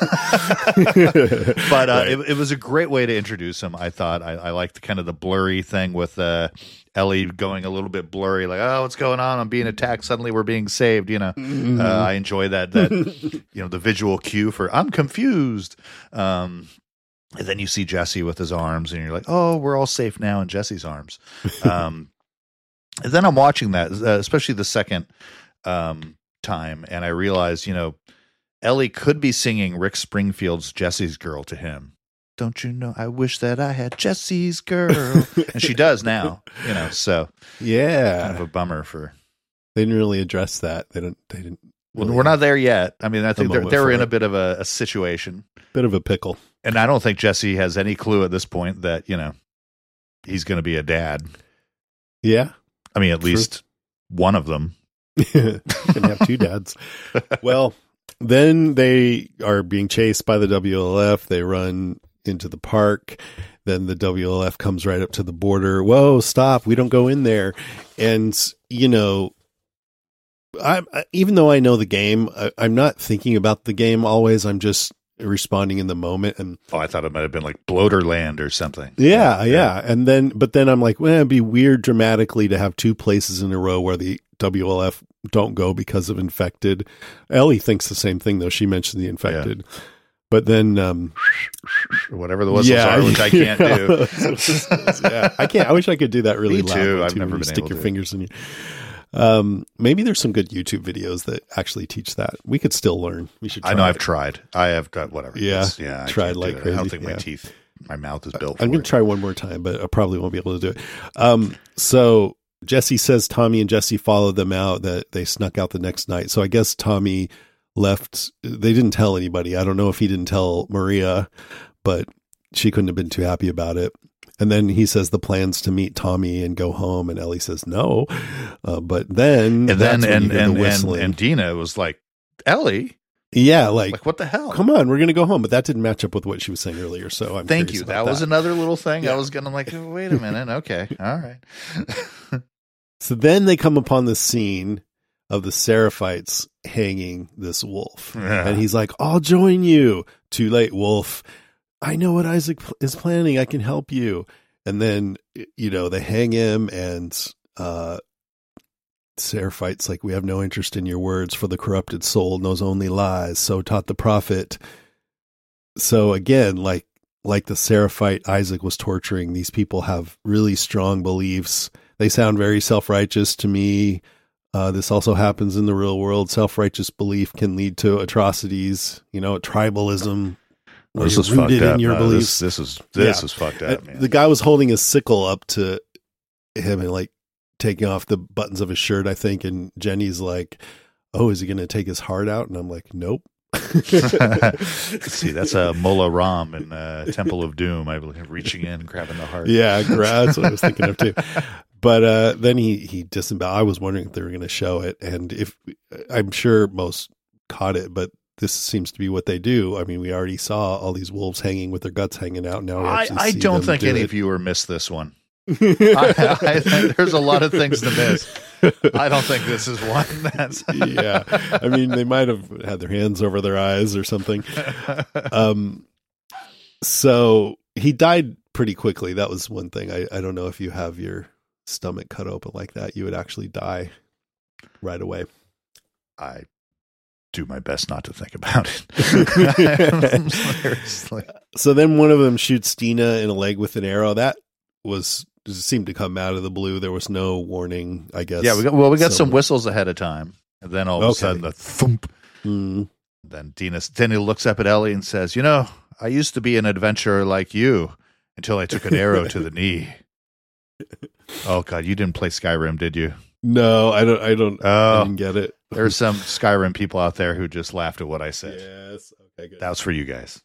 but uh, Right. it, it was a great way to introduce him. I thought I, I liked kind of the blurry thing with uh, Ellie going a little bit blurry, like, oh, what's going on? I'm being attacked. Suddenly we're being saved. You know, Mhm. uh, I enjoy that, that, you know, the visual cue for I'm confused. Um, and then you see Jesse with his arms and you're like, oh, we're all safe now in Jesse's arms. Um, and then I'm watching that, uh, especially the second um, time. And I realized, you know, Ellie could be singing Rick Springfield's Jesse's Girl to him. Don't you know, I wish that I had Jesse's girl. And she does now, you know, so Yeah, kind of a bummer for, they didn't really address that. They didn't. They didn't. well, really- we're not there yet. I mean, I think they're, moment they were for in a it. bit of a, a situation. Bit of a pickle. And I don't think Jesse has any clue at this point that, you know, he's going to be a dad. Yeah, I mean, at True. least one of them. can have two dads. Well, then they are being chased by the W L F. They run into the park. Then the W L F comes right up to the border. Whoa, stop. We don't go in there. And, you know, I, I even though I know the game, I, I'm not thinking about the game always. I'm just responding in the moment. And Oh, I thought it might have been like Bloaterland or something. yeah, yeah. And then, but then I'm like, well, it'd be weird dramatically to have two places in a row where the W L F don't go because of infected. Ellie thinks the same thing, though. She mentioned the infected. But then, um, Or whatever the whistles are, which I can't do. yeah, I can't. I wish I could do that really Me loud. too. one, I've never when you been stick able your to. fingers in your. Um, maybe there's some good YouTube videos that actually teach that. We could still learn. We should. Try I know it. I've tried. I have got whatever. Yeah, It's- yeah. I tried can't do like it. crazy. I don't think my yeah. teeth, my mouth is built. I'm for going it. to try one more time, but I probably won't be able to do it. Um, so Jesse says Tommy and Jesse followed them out, that they snuck out the next night. So I guess Tommy left. They didn't tell anybody. I don't know if he didn't tell Maria, but she couldn't have been too happy about it. And then he says the plans to meet Tommy and go home, and Ellie says no. Uh, but then, And that's then when and you hear the and, and whistling. and Dina was like, Ellie, yeah, like, like what the hell? come on, we're going to go home. But that didn't match up with what she was saying earlier. So I'm Thank curious you. about That was another little thing. Yeah. I was gonna like, oh, wait a minute. Okay, all right. So then they come upon the scene of the Seraphites hanging this wolf. Yeah. And he's like, I'll join you. Too late, wolf. I know what Isaac pl- is planning. I can help you. And then, you know, they hang him, and uh, Seraphite's like, we have no interest in your words, for the corrupted soul knows only lies. So taught the prophet. So again, like, like the Seraphite Isaac was torturing, these people have really strong beliefs. They sound very self-righteous to me. Uh, this also happens in the real world. Self-righteous belief can lead to atrocities, you know, tribalism. where This you're is fucked rooted up. in your No, beliefs. this, this is this Yeah. is fucked Uh, up, man. The guy was holding his sickle up to him and like taking off the buttons of his shirt, I think. And Jenny's like, oh, is he going to take his heart out? And I'm like, nope. See, that's a Mola Ram in uh, Temple of Doom. I believe reaching in and grabbing the heart. Yeah, that's what I was thinking of too. But uh, then he he disemboweled. I was wondering if they were going to show it, and if I'm sure most caught it, but this seems to be what they do. I mean, we already saw all these wolves hanging with their guts hanging out. Now we I, actually I see don't them think do any it. viewer missed this one. I, I think there's a lot of things to miss. I don't think this is one. That's Yeah, I mean, they might have had their hands over their eyes or something. Um, so he died pretty quickly. That was one thing. I, I don't know if you have your stomach cut open like that, you would actually die right away. I do my best not to think about it. Seriously. So then one of them shoots Dina in the leg with an arrow. That was seemed to come out of the blue. There was no warning, I guess. Yeah, we got well, we got So- some whistles ahead of time, and then all of a Okay. sudden the thump. Mm. Then Dina then he looks up at Ellie and says, "You know, I used to be an adventurer like you until I took an arrow to the knee." Oh God, you didn't play Skyrim, did you? No, I don't. I don't. I Oh, didn't get it. there's some Skyrim people out there who just laughed at what I said. Yes. Okay. Good. That was for you guys.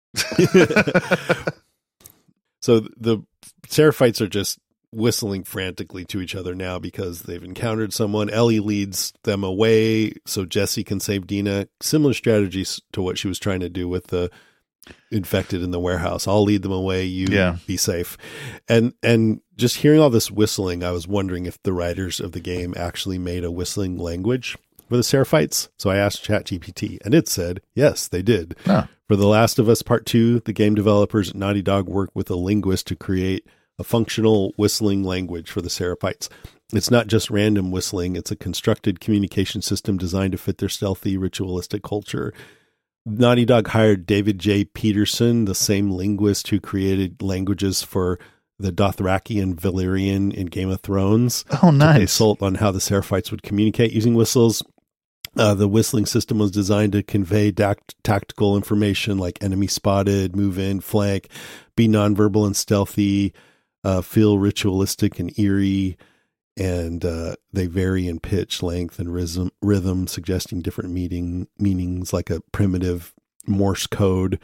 So the Seraphites are just whistling frantically to each other now because they've encountered someone. Ellie leads them away so Jesse can save Dina. Similar strategies to what she was trying to do with the infected in the warehouse. I'll lead them away. You Yeah. be safe. And and just hearing all this whistling, I was wondering if the writers of the game actually made a whistling language for the Seraphites. So I asked ChatGPT, and it said, yes, they did. Huh. For The Last of Us Part two, the game developers at Naughty Dog worked with a linguist to create a functional whistling language for the Seraphites. It's not just random whistling, it's a constructed communication system designed to fit their stealthy, ritualistic culture. Naughty Dog hired David J. Peterson, the same linguist who created languages for the Dothraki and Valyrian in Game of Thrones. Oh, To nice. consult on how the Seraphites would communicate using whistles. Uh, the whistling system was designed to convey dact- tactical information like enemy spotted, move in, flank, be nonverbal and stealthy, uh, feel ritualistic and eerie, and uh, they vary in pitch, length, and rhythm, rhythm suggesting different meaning, meanings like a primitive Morse code.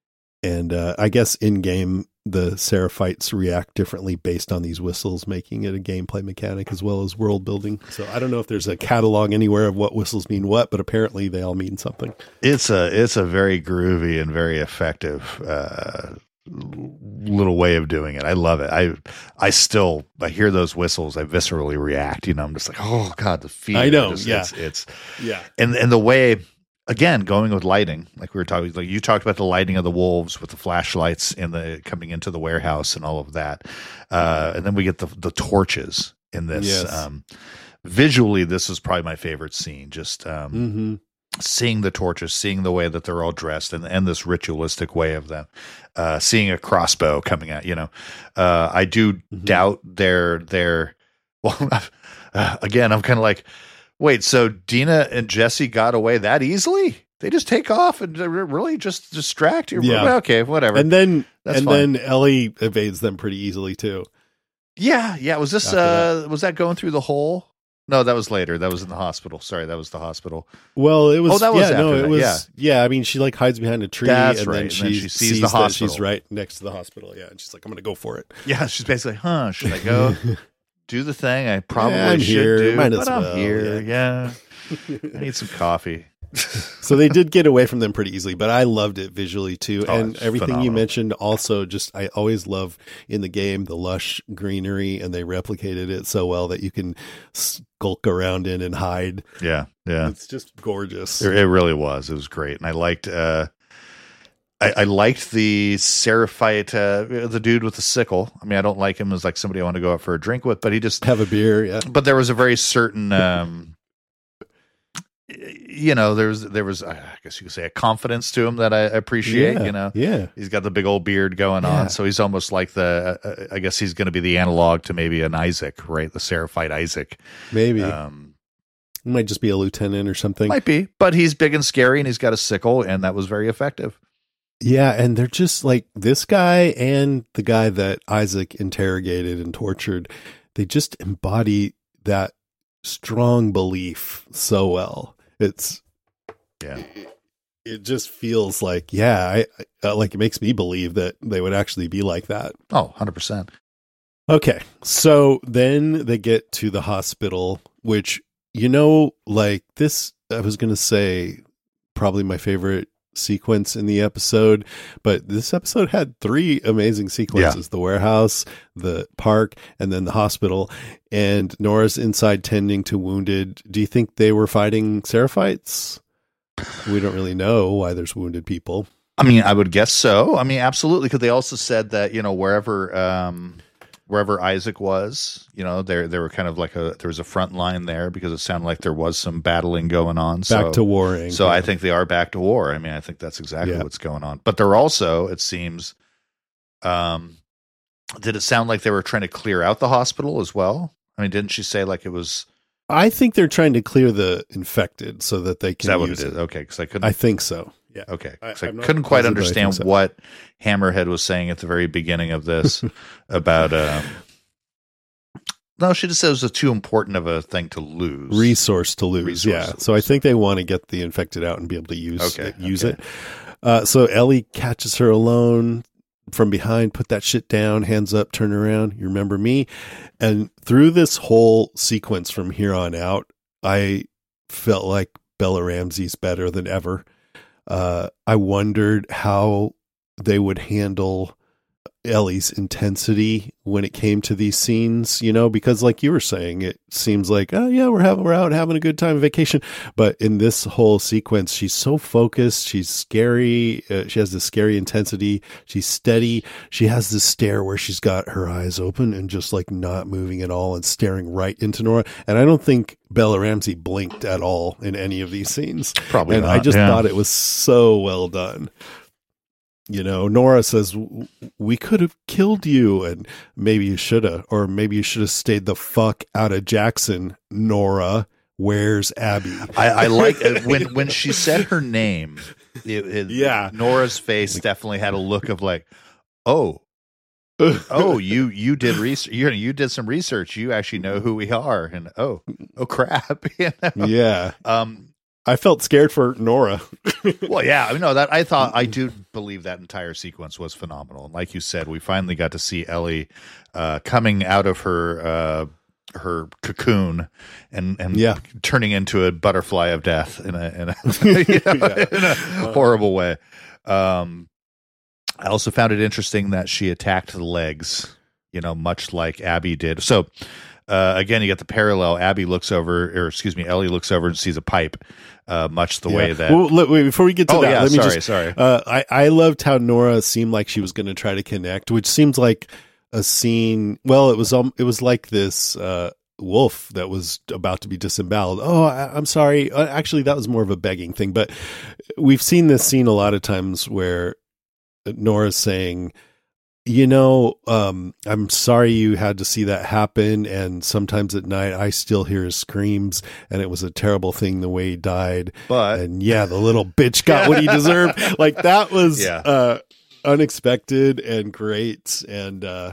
And uh, I guess in-game, the Seraphites react differently based on these whistles, making it a gameplay mechanic as well as world building. So I don't know if there's a catalog anywhere of what whistles mean what, but apparently they all mean something. It's a it's a very groovy and very effective uh, little way of doing it. I love it. I I still I hear those whistles, I viscerally react. You know, I'm just like, oh God, the fear. I know, Just- yeah. It's, it's Yeah. and and the way. Again, going with lighting, like we were talking, like you talked about the lighting of the wolves with the flashlights in the coming into the warehouse and all of that, uh, and then we get the the torches in this. Yes. Um, visually, this is probably my favorite scene. Just um, Mm-hmm. seeing the torches, seeing the way that they're all dressed, and and this ritualistic way of them, uh, seeing a crossbow coming out. You know, uh, I do Mhm. doubt their their Well, uh, again, I'm kind of like, wait, so Dina and Jesse got away that easily? They just take off and really just distract you. Yeah. Okay, whatever. And then That's and fine. then Ellie evades them pretty easily too. Yeah, yeah. Was this After uh was that going through the hole? No, that was later. That was in the hospital. Sorry, that was the hospital. Well, it was. Oh, that was yeah, no, after it that, was. yeah. Yeah. I mean, she like hides behind a tree, That's and right, then and she, then she sees sees the that hospital. she's right next to the hospital. Yeah, and she's like, "I'm going to go for it." Yeah, she's basically, huh? Should I go do the thing I probably Yeah, I'm should here. do? Might as but I'm well, here. Yeah. I need some coffee. So they did get away from them pretty easily, but I loved it visually too. Oh, And it's everything you phenomenal. mentioned also just, I always love in the game, the lush greenery, and they replicated it so well that you can skulk around in and hide. Yeah, yeah. It's just gorgeous. It, it really was. It was great, and I liked. Uh, I, I liked the Seraphite, uh, the dude with the sickle. I mean, I don't like him as like somebody I want to go out for a drink with, but he just. Have a beer. Yeah. But there was a very certain. Um, you know, there was there was I guess you could say a confidence to him that I appreciate. Yeah, You know, yeah. he's got the big old beard going Yeah. on, so he's almost like the. Uh, I guess he's going to be the analog to maybe an Isaac, right? The Seraphite Isaac. Maybe. Um, He might just be a lieutenant or something. might be, but he's big and scary, and he's got a sickle, and that was very effective. Yeah, and they're just like this guy and the guy that Isaac interrogated and tortured. They just embody that strong belief so well. It's Yeah. it just feels like, yeah, I, I like it makes me believe that they would actually be like that. Oh, one hundred percent. Okay, so then they get to the hospital, which, you know, like this, I was going to say probably my favorite sequence in the episode, but this episode had three amazing sequences: Yeah. the warehouse, the park, and then the hospital. And Nora's inside tending to wounded. Do you think they were fighting Seraphites? We don't really know why there's wounded people. I mean, I would guess so. I mean, absolutely, because they also said that, you know, wherever um, wherever Isaac was, you know, there there were kind of like a there was a front line there because it sounded like there was some battling going on. Back so, to warring. So yeah. I think they are back to war. I mean, I think that's exactly Yeah. what's going on. But they're also, it seems, um, did it sound like they were trying to clear out the hospital as well? I mean, didn't she say like it was? I think they're trying to clear the infected so that they Is can that what use it is? it. Okay, because I couldn't. I think so. Yeah. Okay, 'cause I- I, I'm not couldn't quite positive, but I think understand so. what Hammerhead was saying at the very beginning of this about. Um, no, she just said it was a too important of a thing to lose. Resource to lose. Resource yeah. to So I lose. think they want to get the infected out and be able to use Okay, it, use okay. it. Uh, so Ellie catches her alone from behind, put that shit down, hands up, turn around. You remember me? And through this whole sequence from here on out, I felt like Bella Ramsey's better than ever. Uh, I wondered how they would handle Ellie's intensity when it came to these scenes, you know, because like you were saying, it seems like, oh yeah, we're having, we're out having a good time vacation. But in this whole sequence, she's so focused. She's scary. Uh, she has this scary intensity. She's steady. She has this stare where she's got her eyes open and just like not moving at all and staring right into Nora. And I don't think Bella Ramsey blinked at all in any of these scenes. Probably and not. I just yeah. thought it was so well done. You know, Nora says, we could have killed you, and maybe you should have, or maybe you should have stayed the fuck out of Jackson. Nora, where's Abby? I, I like uh, when when she said her name. It, it, Yeah. Nora's face definitely had a look of like, oh, oh, you you did research. You you did some research. You actually know who we are, and oh, oh crap. You know? Yeah. Um. I felt scared for Nora. Well, yeah. I mean, no. That I thought I do believe that entire sequence was phenomenal. And like you said, we finally got to see Ellie uh, coming out of her uh, her cocoon and and Yeah. turning into a butterfly of death in a in a, you know, Yeah. in a horrible way. Um, I also found it interesting that she attacked the legs, you know, much like Abby did. So uh, again, you got the parallel. Abby looks over, or excuse me, Ellie looks over and sees a pipe, uh, much the Yeah. way that. Well, look, wait, before we get to Oh, that, yeah, let me sorry, just. sorry. Uh, I I loved how Nora seemed like she was going to try to connect, which seems like a scene. Well, it was um, it was like this uh, wolf that was about to be disemboweled. Oh, I, I'm sorry. Uh, actually, that was more of a begging thing. But we've seen this scene a lot of times where Nora's saying, you know, um, I'm sorry you had to see that happen. And sometimes at night, I still hear his screams, and it was a terrible thing the way he died. But and yeah, the little bitch got what he deserved. Like that was Yeah. uh, unexpected and great. And uh,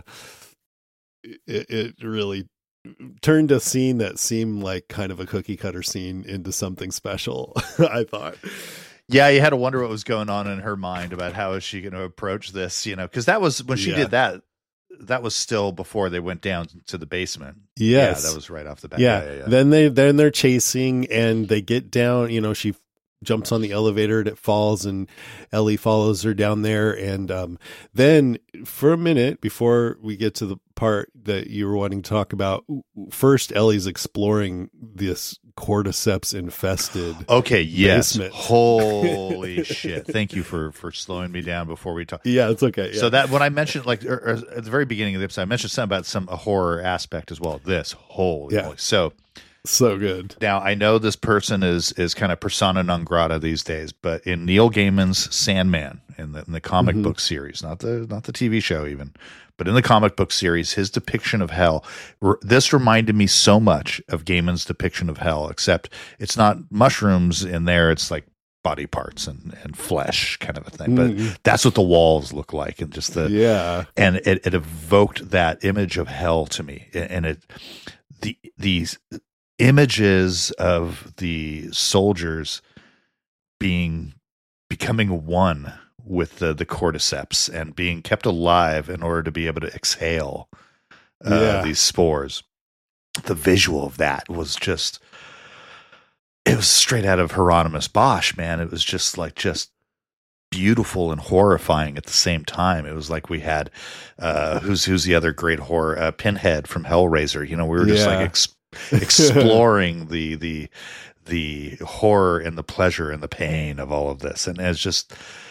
it, it really turned a scene that seemed like kind of a cookie cutter scene into something special, I thought. Yeah, you had to wonder what was going on in her mind about how is she going to approach this, you know, because that was when she Yeah. did that. That was still before they went down to the basement. Yes. Yeah, that was right off the bat. Yeah. yeah, yeah, yeah. Then they then they're chasing, and they get down. You know, she jumps on the elevator and it falls, and Ellie follows her down there. And um, then for a minute before we get to the part that you were wanting to talk about, first Ellie's exploring this cordyceps infested. Okay, yes. basement. Holy shit. Thank you for for slowing me down before we talk. Yeah, it's okay. Yeah. So that when I mentioned like er, er, at the very beginning of the episode, I mentioned something about some a horror aspect as well. This holy Yeah. moly. So so good. now I know this person is is kind of persona non grata these days, but in Neil Gaiman's Sandman in the in the comic Mhm. book series, not the not the T V show even, but in the comic book series, his depiction of hell, r- this reminded me so much of Gaiman's depiction of hell, except it's not mushrooms in there, it's like body parts and, and flesh kind of a thing. But Mm. that's what the walls look like, and just the Yeah. and it, it evoked that image of hell to me, and it the these images of the soldiers being becoming one with the the cordyceps and being kept alive in order to be able to exhale uh, Yeah. these spores. The visual of that was just it was straight out of Hieronymus Bosch, man. It was just like just beautiful and horrifying at the same time. It was like we had uh who's who's the other great horror uh, Pinhead from Hellraiser. You know, we were just Yeah. like ex- exploring the the the horror and the pleasure and the pain of all of this, and it's just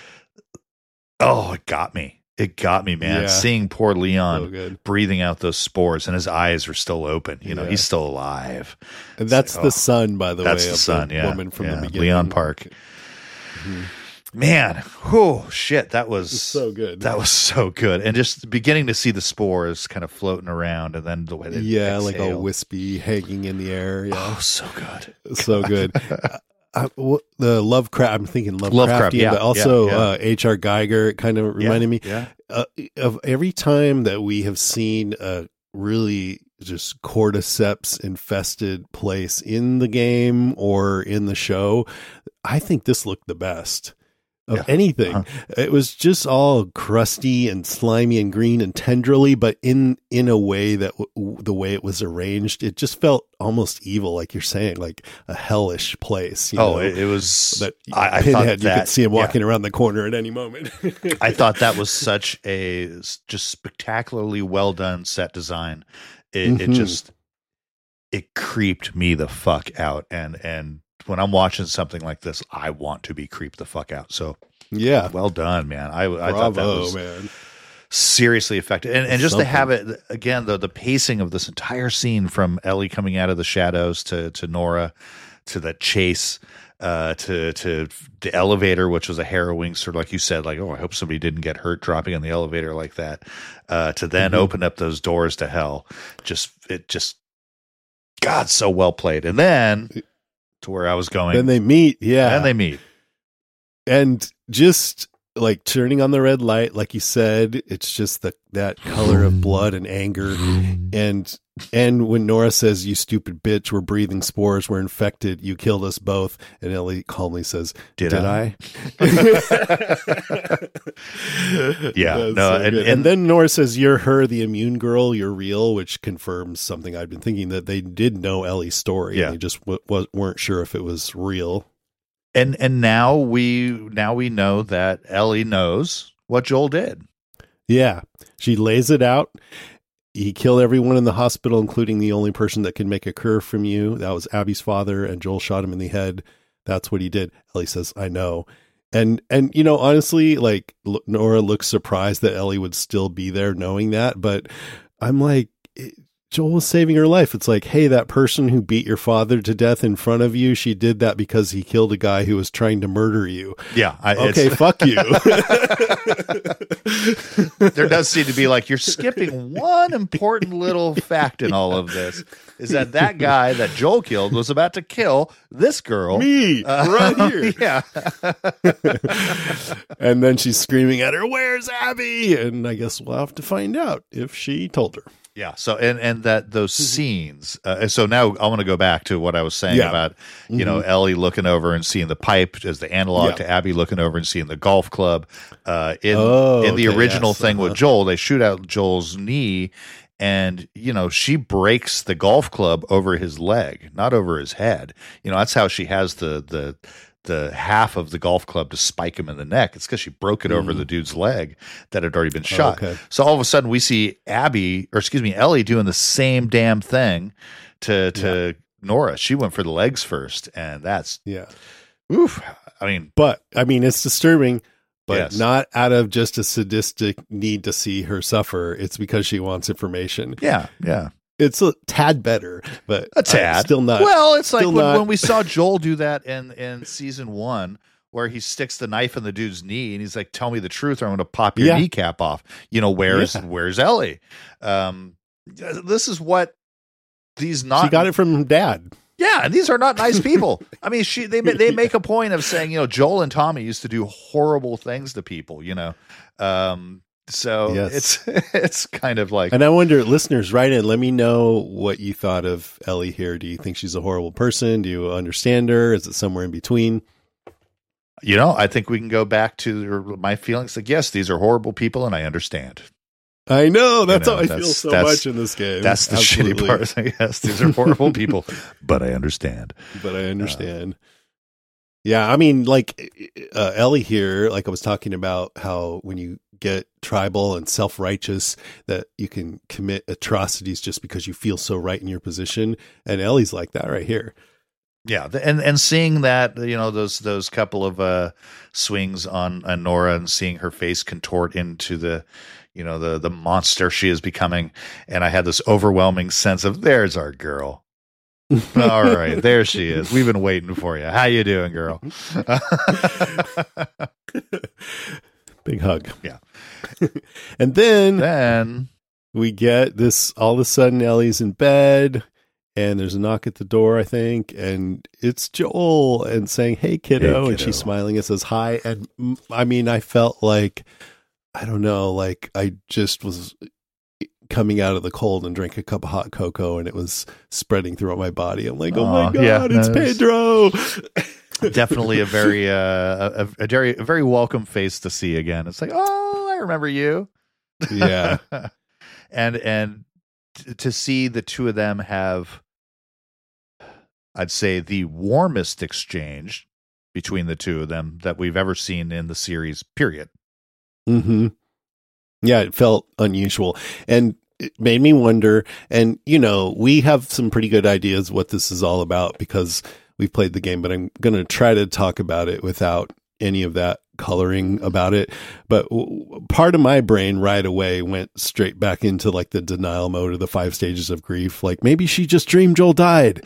oh, it got me. It got me, man. Yeah. Seeing poor Leon So good. breathing out those spores, and his eyes are still open. You know, Yeah. he's still alive. And that's like, the oh, son, by the that's way, the of son, the yeah, woman from yeah, the beginning. Leon Park. Mhm. Man, whew, shit, that was It's so good. That was so good, and just beginning to see the spores kind of floating around, and then the way they Yeah, like exhale. all wispy, hanging in the air. Yeah, Oh, so good, so good. Uh, I, w- the Lovecraft. I'm thinking Lovecraftian, Lovecraft, yeah, but also yeah, yeah. uh, H R. Geiger. It kind of reminded me Yeah, uh, of every time that we have seen a really just cordyceps infested place in the game or in the show. I think this looked the best of Yeah. anything. Uh-huh. It was just all crusty and slimy and green and tendrily, but in in a way that w- the way it was arranged, it just felt almost evil, like you're saying, like a hellish place. You oh, know, it, it was. that I, I Pinhead, thought you that, could see him yeah. walking around the corner at any moment. I thought that was such a s- just spectacularly well done set design. It, it Mhm. just it creeped me the fuck out, and and when I'm watching something like this, I want to be creeped the fuck out. So yeah, well done, man. I, I bravo, thought that was man. seriously effective, and and just to Something. have it again, the the pacing of this entire scene from Ellie coming out of the shadows to to Nora to the chase. Uh, to to the elevator, which was a harrowing sort of like you said, like, oh, I hope somebody didn't get hurt dropping in the elevator like that. Uh, to then Mhm. open up those doors to hell, just it just, God, so well played. And then to where I was going, Then they meet, yeah, and they meet. and just like turning on the red light, like you said, it's just the that color of blood and anger, and and when Nora says, "You stupid bitch, we're breathing spores, we're infected, you killed us both," and Ellie calmly says, Did "Did I?" I?" Yeah, That's no, so and- good. and- then Nora says, "You're her, the immune girl, you're real," which confirms something I'd been thinking, that they did know Ellie's story, Yeah. and they just w- w- weren't sure if it was real. And and now we now we know that Ellie knows what Joel did. Yeah, she lays it out. He killed everyone in the hospital, including the only person that can make a cure from you. That was Abby's father, and Joel shot him in the head. That's what he did. Ellie says, "I know." And, and you know, honestly, like, L- Nora looks surprised that Ellie would still be there knowing that. But I'm like, it, Joel was saving her life. It's like, hey, that person who beat your father to death in front of you, she did that because he killed a guy who was trying to murder you. Yeah. I, okay, fuck you. There does seem to be like, you're skipping one important little fact in all of this, is that that guy that Joel killed was about to kill this girl. Me, uh, right here. Yeah. And then she's screaming at her, where's Abby? And I guess we'll have to find out if she told her. Yeah. So, and, and that those scenes. Uh, so now I want to go back to what I was saying Yeah. about, you Mm-hmm. know, Ellie looking over and seeing the pipe as the analog Yeah. to Abby looking over and seeing the golf club. Uh, in, Oh, in the okay, original yes, thing uh-huh. with Joel, they shoot out Joel's knee and, you know, she breaks the golf club over his leg, not over his head. You know, that's how she has the, the, the half of the golf club to spike him in the neck. It's because she broke it over the dude's leg that had already been shot. okay. So all of a sudden we see Abby, or excuse me, Ellie doing the same damn thing to to Nora. She went for the legs first, and that's Yeah. oof. I mean, But, I mean, it's disturbing, but Yes. not out of just a sadistic need to see her suffer. It's because she wants information. yeah, yeah, It's a tad better, but a tad. uh, still not. Well, it's like still when, not- when we saw Joel do that in in season one, where he sticks the knife in the dude's knee, and he's like, "Tell me the truth, or I'm going to pop your Yeah. kneecap off." You know, where's Yeah. where's Ellie? Um, this is what these not She got it from dad. Yeah, and these are not nice people. I mean, she they ma- they make a point of saying, you know, Joel and Tommy used to do horrible things to people, you know. Um, so Yes. it's it's kind of like, And I wonder, listeners, write in. Let me know what you thought of Ellie here. Do you think she's a horrible person? Do you understand her? Is it somewhere in between? you know, I think we can go back to my feelings. Like, yes, these are horrible people, and I understand. I know. That's know, how I that's- feel so that's- much in this game. That's the Absolutely. shitty part. Yes, these are horrible people, but I understand. But I understand. Yeah, I mean, like uh, Ellie here, like I was talking about how when you get tribal and self-righteous, that you can commit atrocities just because you feel so right in your position. And Ellie's like that right here. Yeah, the- and and seeing that, you know, those those couple of uh, swings on, on Nora, and seeing her face contort into the, you know, the the monster she is becoming, and I had this overwhelming sense of, there's our girl. All right, there she is. We've been waiting for you. How you doing, girl? Big hug. Yeah. And then Then we get this, all of a sudden Ellie's in bed and there's a knock at the door, I think, and it's Joel and saying, hey kiddo, Hey, and kiddo. she's smiling and says hi. And mm, I mean, I felt like, I don't know, like I just was coming out of the cold and drank a cup of hot cocoa and it was spreading throughout my body. I'm like, oh Aw, my God, yeah, it's no, it's- Pedro. definitely a very uh, a, a very a very welcome face to see again. It's like, oh, I remember you. Yeah. and and t- to see the two of them have, I'd say, the warmest exchange between the two of them that we've ever seen in the series, period. Mm-hmm. Yeah, it felt unusual. And it made me wonder, and you know, we have some pretty good ideas what this is all about because we've played the game, but I'm going to try to talk about it without any of that coloring about it. But w- part of my brain right away went straight back into like the denial mode of the five stages of grief. Like maybe she just dreamed Joel died.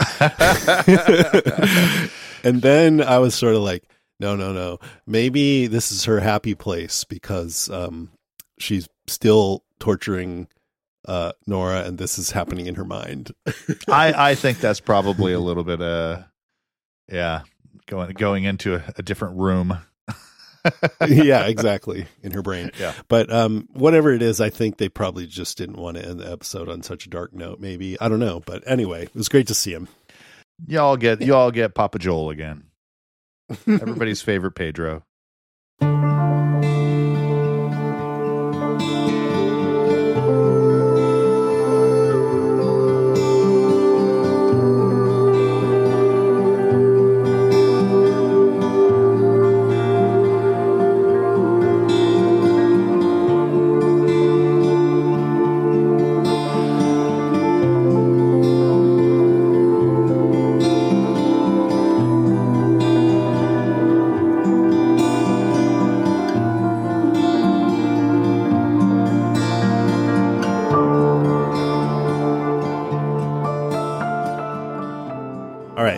And then I was sort of like, no, no, no. Maybe this is her happy place because um, she's still torturing uh, Nora, and this is happening in her mind. I I think that's probably a little bit uh yeah, going going into a, a different room. Yeah, exactly. In her brain. Yeah. But um, whatever it is, I think they probably just didn't want to end the episode on such a dark note. Maybe. I don't know. But anyway, it was great to see him. Y'all get y'all get Papa Joel again. Everybody's favorite Pedro.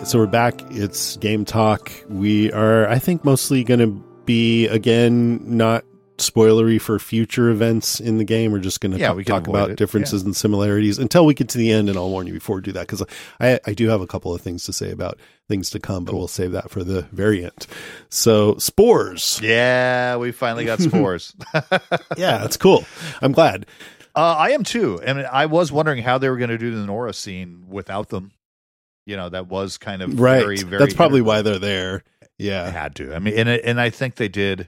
right, so we're back. It's Game Talk. We are, I think, mostly going to be, again, not spoilery for future events in the game. We're just going to Yeah, talk, we can talk avoid about it. differences Yeah. and similarities until we get to the end, and I'll warn you before we do that, because I, I do have a couple of things to say about things to come, but we'll save that for the very end. So, Spores. Yeah, we finally got Spores. Yeah, that's cool. I'm glad. Uh, I am too. And I was wondering how they were going to do the Nora scene without them. You know, that was kind of Right. very, very. That's probably integral. why they're there. They Yeah. had to. I mean, and it- and I think they did.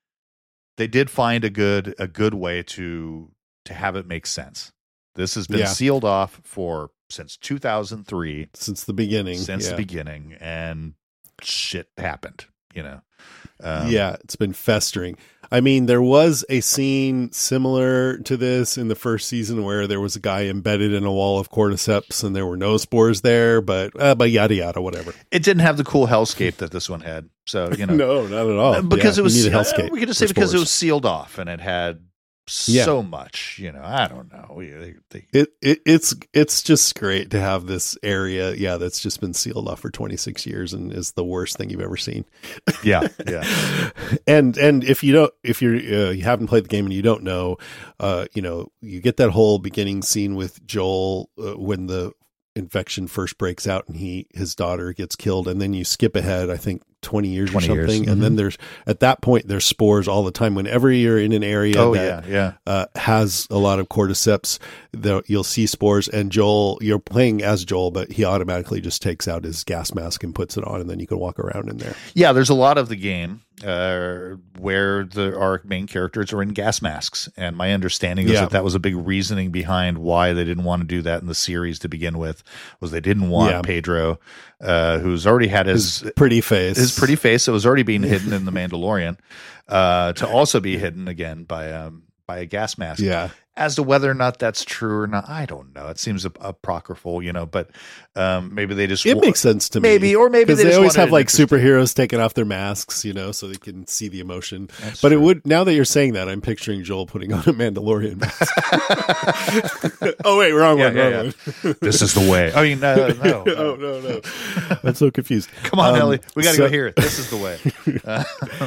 They did find a good a good way to to have it make sense. This has been Yeah. sealed off for since two thousand three, Since the beginning. since yeah. the beginning, and shit happened. You know. Um, Yeah, it's been festering. I mean, there was a scene similar to this in the first season where there was a guy embedded in a wall of cordyceps and there were no spores there, but uh, but yada yada, whatever. It didn't have the cool hellscape that this one had. So you know, No, not at all. because Yeah, it was you need a uh, hellscape we could just say for because it spores. was sealed off and it had Yeah. so much. You know, I don't know. We, they, they, It, it it's it's just great to have this area, yeah, that's just been sealed off for twenty-six years and is the worst thing you've ever seen. yeah, yeah. and and if you don't, if you're uh, you haven't played the game and you don't know, uh, you know, you get that whole beginning scene with Joel uh, when the infection first breaks out and he his daughter gets killed, and then you skip ahead, I think twenty years twenty or years. something, and then there's at that point there's spores all the time. Whenever you're in an area Oh that yeah, yeah. uh, has a lot of cordyceps, there, you'll see spores. And Joel, you're playing as Joel, but he automatically just takes out his gas mask and puts it on, and then you can walk around in there. Yeah, there's a lot of the game uh, where the our main characters are in gas masks, and my understanding is Yeah. that that was a big reasoning behind why they didn't want to do that in the series to begin with. Was they didn't want Yeah. Pedro, uh, who's already had his His pretty face, his pretty face that was already being hidden in the Mandalorian, uh, to also be hidden again by um by a gas mask. yeah. As to whether or not that's true or not, I don't know. It seems ap- apocryphal, you know, but um, maybe they just It wa- makes sense to me. maybe, or maybe because they, they, just always wanted have an like interesting- superheroes taking off their masks, you know, so they can see the emotion. That's but it true. would, now that you're saying that, I'm picturing Joel putting on a Mandalorian mask. Oh wait, wrong Yeah, one, yeah, wrong yeah. one. This is the way. I mean, uh, no, no. Oh no, no, I'm so confused. Come on, Um, Ellie. We got to so- go here. This is the way. Uh,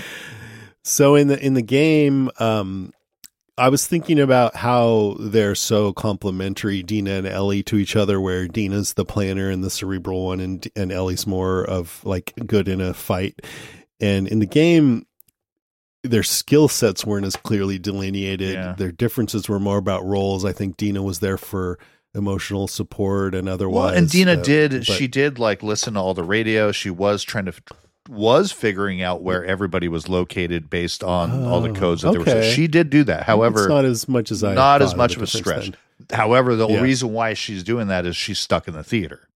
So in the in the game, um, I was thinking about how they're so complementary, Dina and Ellie, to each other. Where Dina's the planner and the cerebral one, and and Ellie's more of like good in a fight. And in the game, their skill sets weren't as clearly delineated. Yeah. Their differences were more about roles. I think Dina was there for emotional support and otherwise. well, and Dina uh, did. but- She did like listen to all the radio. She was trying to. Was figuring out where everybody was located based on all the Oh, codes that they were. okay. So she did do that. However, it's not as much as I not thought as much the of a difference stretch. then. However, the Yeah. reason why she's doing that is she's stuck in the theater.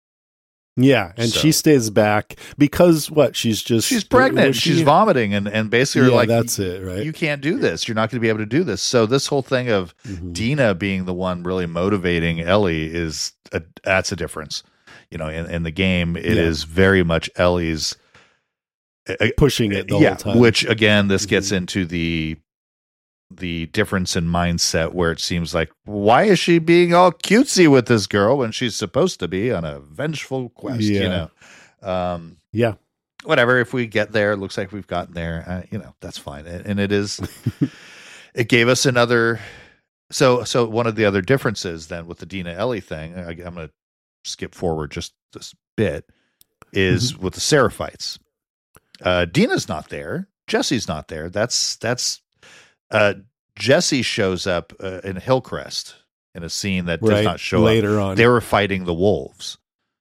Yeah, and So- she stays back because what? She's just She's pregnant. was she- She's vomiting, and and basically Yeah, like that's it, right? You can't do this. You're not going to be able to do this. So this whole thing of Mhm. Dina being the one really motivating Ellie is a, that's a difference. You know, in, in the game, it is Yeah. very much Ellie's. uh, pushing it the yeah, whole time. which again, this gets Mhm. into the the difference in mindset where it seems like, why is she being all cutesy with this girl when she's supposed to be on a vengeful quest? You Yeah. know, um, yeah, whatever. If we get there, it looks like we've gotten there. Uh, you know, that's fine. And, and it is. It gave us another. So, so one of the other differences then with the Dina Ellie thing, I, I'm going to skip forward just this bit, is with the Seraphites. Uh, Dina's not there. Jesse's not there. That's that's. Uh, Jesse shows up uh, in Hillcrest in a scene that does right. not show later up. on. They were fighting the wolves.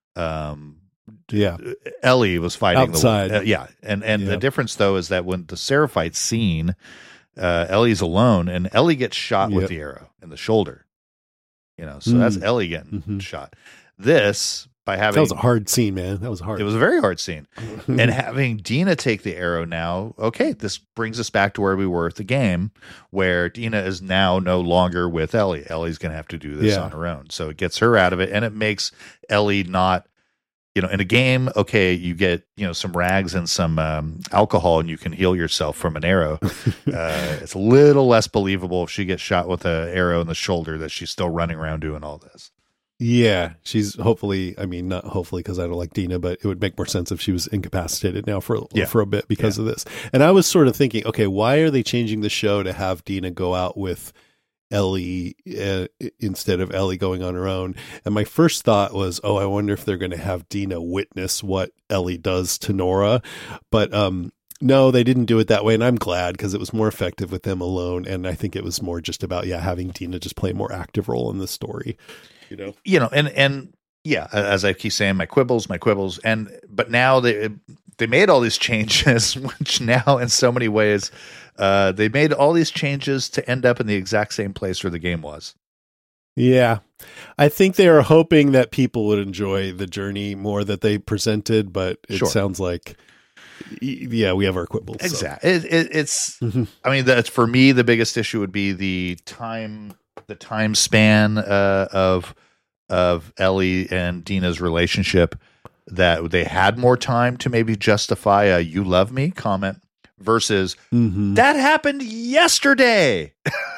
Um, yeah, Ellie was fighting Outside. the wolves. Uh, yeah, and and Yeah. the difference though is that when the Seraphite scene, uh, Ellie's alone, and Ellie gets shot with Yep. the arrow in the shoulder. You know, so that's Mm. Ellie getting Mhm. shot. This by having that was a hard scene, man. That was hard. it was a very hard scene. And having Dina take the arrow now, okay, this brings us back to where we were at the game, where Dina is now no longer with Ellie. Ellie's going to have to do this Yeah. on her own. So it gets her out of it, and it makes Ellie not, you know, in a game, okay, you get, you know, some rags and some um, alcohol, and you can heal yourself from an arrow. uh, it's a little less believable if she gets shot with an arrow in the shoulder that she's still running around doing all this. Yeah, she's hopefully, I mean, not hopefully because I don't like Dina, but it would make more sense if she was incapacitated now for, Yeah. for a bit because Yeah. of this. And I was sort of thinking, okay, why are they changing the show to have Dina go out with Ellie uh, instead of Ellie going on her own? And my first thought was, oh, I wonder if they're going to have Dina witness what Ellie does to Nora. But um, no, they didn't do it that way. And I'm glad because it was more effective with them alone. And I think it was more just about, yeah, having Dina just play a more active role in the story. You know, You know, and and yeah, as I keep saying, my quibbles, my quibbles, and but now they they made all these changes, which now in so many ways, uh, they made all these changes to end up in the exact same place where the game was. Yeah. I think they are hoping that people would enjoy the journey more that they presented, but it Sure. sounds like, y- yeah, we have our quibbles. so. Exactly. It, it, it's. Mhm. I mean, that's for me. The biggest issue would be the time, the time span uh, of of Ellie and Dina's relationship. That they had more time to maybe justify a "you love me" comment versus Mhm. that happened yesterday.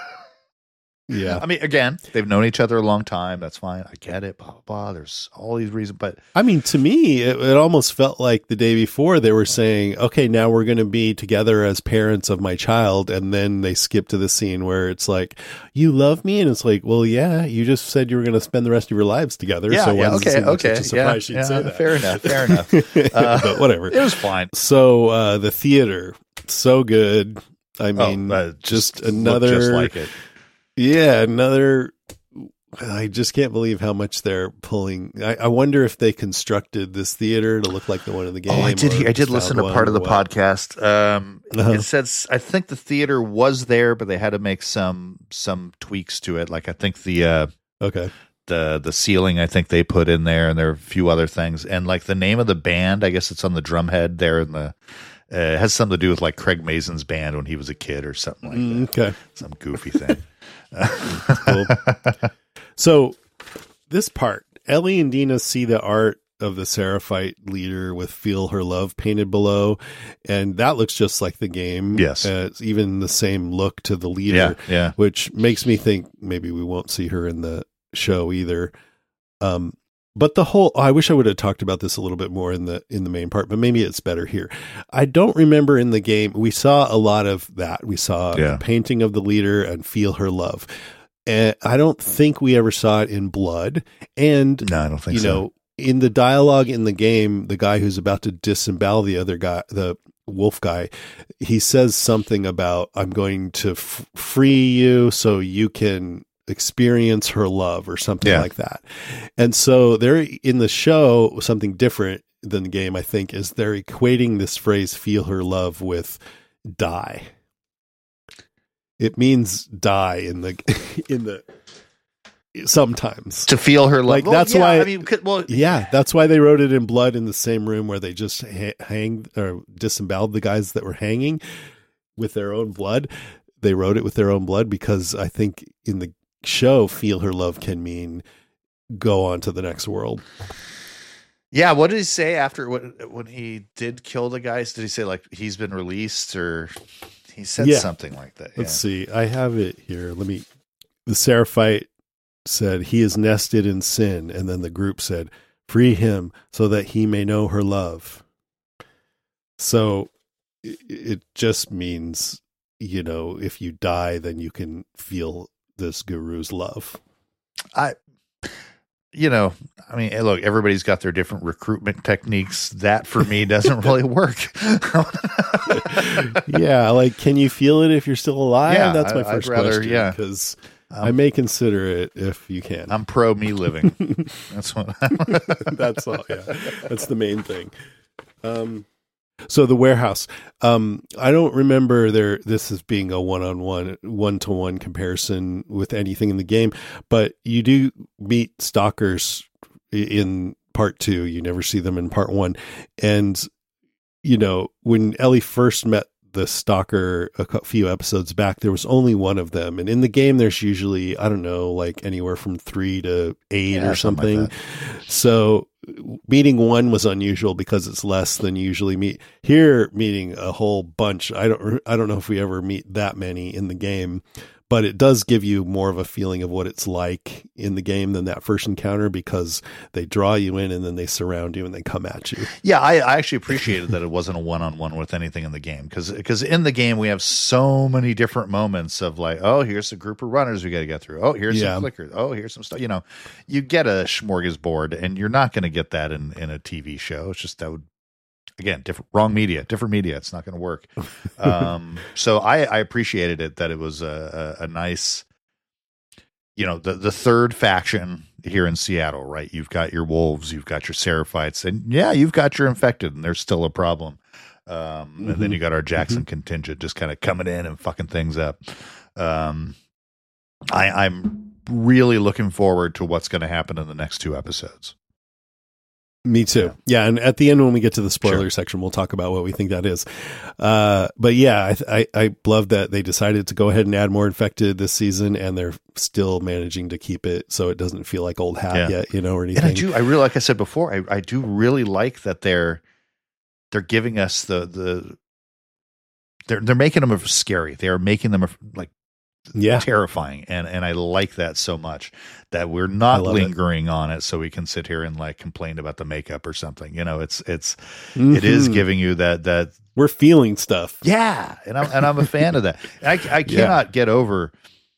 Yeah. I mean, again, they've known each other a long time. That's fine. I get it. Blah blah. blah. There's all these reasons, but I mean, to me, it, it almost felt like the day before they were saying, okay, now we're going to be together as parents of my child. And then they skip to the scene where it's like, you love me? And it's like, well, yeah, you just said you were going to spend the rest of your lives together. yeah, so why yeah, does it okay, seem like okay, such a surprise yeah, she'd yeah, say that? fair enough, fair enough. Uh, But whatever. It was fine. So uh, the theater, so good. I Oh, mean, uh, just, looked another, just like it. yeah, another. I just can't believe how much they're pulling. I, I wonder if they constructed this theater to look like the one in the game. Oh, I did. or Hear, I did just listen found to part of one the or what. podcast. Um, Uh-huh. It says I think the theater was there, but they had to make some some tweaks to it. Like I think the uh, Okay. the the ceiling, I think they put in there, and there are a few other things. And like the name of the band, I guess it's on the drum head there in the. Uh, it has something to do with like Craig Mason's band when he was a kid or something like Mm, that. okay. Some goofy thing. Cool. So this part, Ellie and Dina see the art of the Seraphite leader with "Feel Her Love" painted below, and that looks just like the game. Yes. Uh, it's even the same look to the Yeah, leader, yeah. which makes me think maybe we won't see her in the show either. Um, but the whole, oh, I wish I would have talked about this a little bit more in the in the main part, but maybe it's better here. I don't remember in the game, we saw a lot of that. We saw Yeah. a painting of the leader and "Feel Her Love." And I don't think we ever saw it in blood. And, No, I don't think you so. know, in the dialogue in the game, the guy who's about to disembowel the other guy, the wolf guy, he says something about, I'm going to f- free you so you can experience her love or something Yeah. like that. And so they're in the show, something different than the game, I think, is they're equating this phrase "feel her love" with die. It means die in the in the sometimes. To feel her love. Like, Well, that's yeah, why- I mean, could- well, Yeah, that's why they wrote it in blood in the same room where they just ha- hanged or disemboweled the guys that were hanging with their own blood. They wrote it with their own blood because I think in the show, "feel her love" can mean go on to the next world. Yeah, what did he say after when, when he did kill the guys? Did he say like he's been released, or he said Yeah. something like that? Let's yeah. see. I have it here. Let me. The Seraphite said, "He is nested in sin," and then the group said, "Free him so that he may know her love." So it, it just means, you know, if you die, then you can feel this guru's love. I, you know, I mean, hey, look, everybody's got their different recruitment techniques. That for me doesn't really work. Yeah, like, can you feel it if you're still alive? Yeah, That's my I- I'd 1st rather- question. yeah. because Um, I may consider it if you can. I'm pro me living. That's what. That's all. Yeah, that's the main thing. Um, so the warehouse. Um, I don't remember there. This as being a one-on-one, one-to-one comparison with anything in the game, but you do meet stalkers i- in part two. You never see them in part one, and you know when Ellie first met the stalker a cou- few episodes back, there was only one of them, and in the game there's usually, I don't know, like anywhere from three to eight Yeah, or something like something. So meeting one was unusual because it's less than you usually meet. Here, meeting a whole bunch, I don't I don't know if we ever meet that many in the game, but it does give you more of a feeling of what it's like in the game than that first encounter, because they draw you in and then they surround you and they come at you. Yeah, I, I actually appreciated that it wasn't a one-on-one with anything in the game, because because in the game we have so many different moments of like, oh, here's a group of runners we got to get through. Oh, here's Yeah. some clickers. Oh, here's some stuff. You know, you get a smorgasbord, and you're not going to get that in, in a T V show. It's just that would, again, different, wrong media, different media. It's not going to work. Um, so I, I appreciated it that it was a, a, a nice, you know, the, the third faction here in Seattle, right? You've got your wolves, you've got your Seraphites, and yeah, you've got your infected, and there's still a problem. Um, mm-hmm. And then you got our Jackson mm-hmm. contingent just kind of coming in and fucking things up. Um, I, I'm really looking forward to what's going to happen in the next two episodes. Me too. Yeah. yeah. And at the end, when we get to the spoiler Sure. section, we'll talk about what we think that is. Uh, but yeah, I, I, I love that they decided to go ahead and add more infected this season, and they're still managing to keep it so it doesn't feel like old hat Yeah. yet, you know, or anything. And I do, I really, like I said before, I, I do really like that they're, they're giving us the, the, they're, they're making them scary. They are making them like, yeah. terrifying, and and I like that so much that we're not love lingering it. on it so we can sit here and like complain about the makeup or something. You know, it's it's Mm-hmm. it is giving you that that We're feeling stuff. yeah, and I'm and I'm a fan of that. I I cannot get over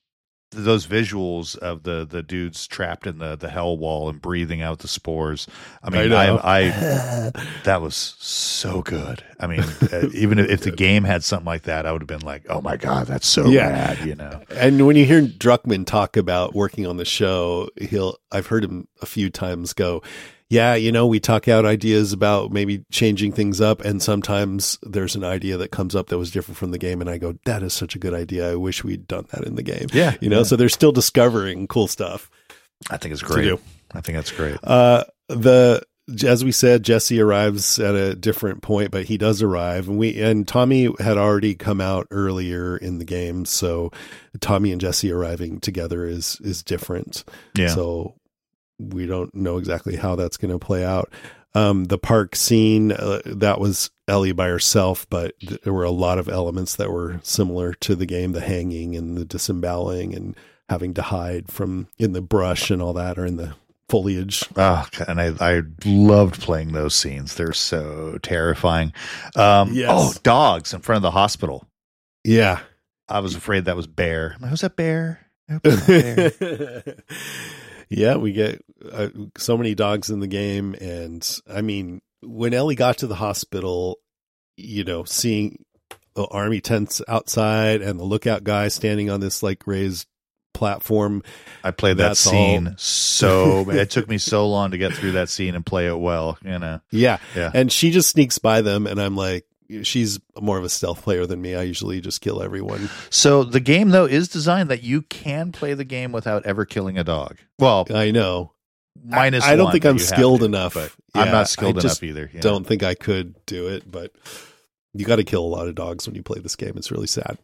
those visuals of the the dudes trapped in the the hell wall and breathing out the spores. I mean, I I, know. I that was so good. I mean, uh, even if the game had something like that, I would have been like, oh my god, that's so Yeah. rad, you know. And when you hear Druckmann talk about working on the show, he'll, I've heard him a few times go, yeah, you know, we talk out ideas about maybe changing things up, and sometimes there's an idea that comes up that was different from the game, and I go, that is such a good idea. I wish we'd done that in the game. Yeah, You know, yeah. so they're still discovering cool stuff. I think it's to great. do. I think that's great. Uh, the, as we said, Jesse arrives at a different point, but he does arrive, and we, and Tommy had already come out earlier in the game. So Tommy and Jesse arriving together is, is different. Yeah. So we don't know exactly how that's going to play out. Um, the park scene, uh, that was Ellie by herself, but th- there were a lot of elements that were similar to the game, the hanging and the disemboweling and having to hide from in the brush and all that, or in the foliage. Oh, and I, I loved playing those scenes. They're so terrifying. Um, Yes. Oh, dogs in front of the hospital. Yeah. I was afraid that was Bear. I'm like, who's that Bear? I hope it's not Bear. Yeah, we get uh, so many dogs in the game. And I mean, when Ellie got to the hospital, you know, seeing the army tents outside and the lookout guy standing on this like raised platform. I played that That's scene all. so it took me so long to get through that scene and play it well, you know. Yeah. Yeah. And she just sneaks by them, and I'm like, she's more of a stealth player than me. I usually just kill everyone. So the game though is designed that you can play the game without ever killing a dog. Well, I know. minus I, I don't one think that I'm you have skilled to, enough. but Yeah, I'm not skilled I just enough either. Yeah. Don't think I could do it, but you got to kill a lot of dogs when you play this game. It's really sad.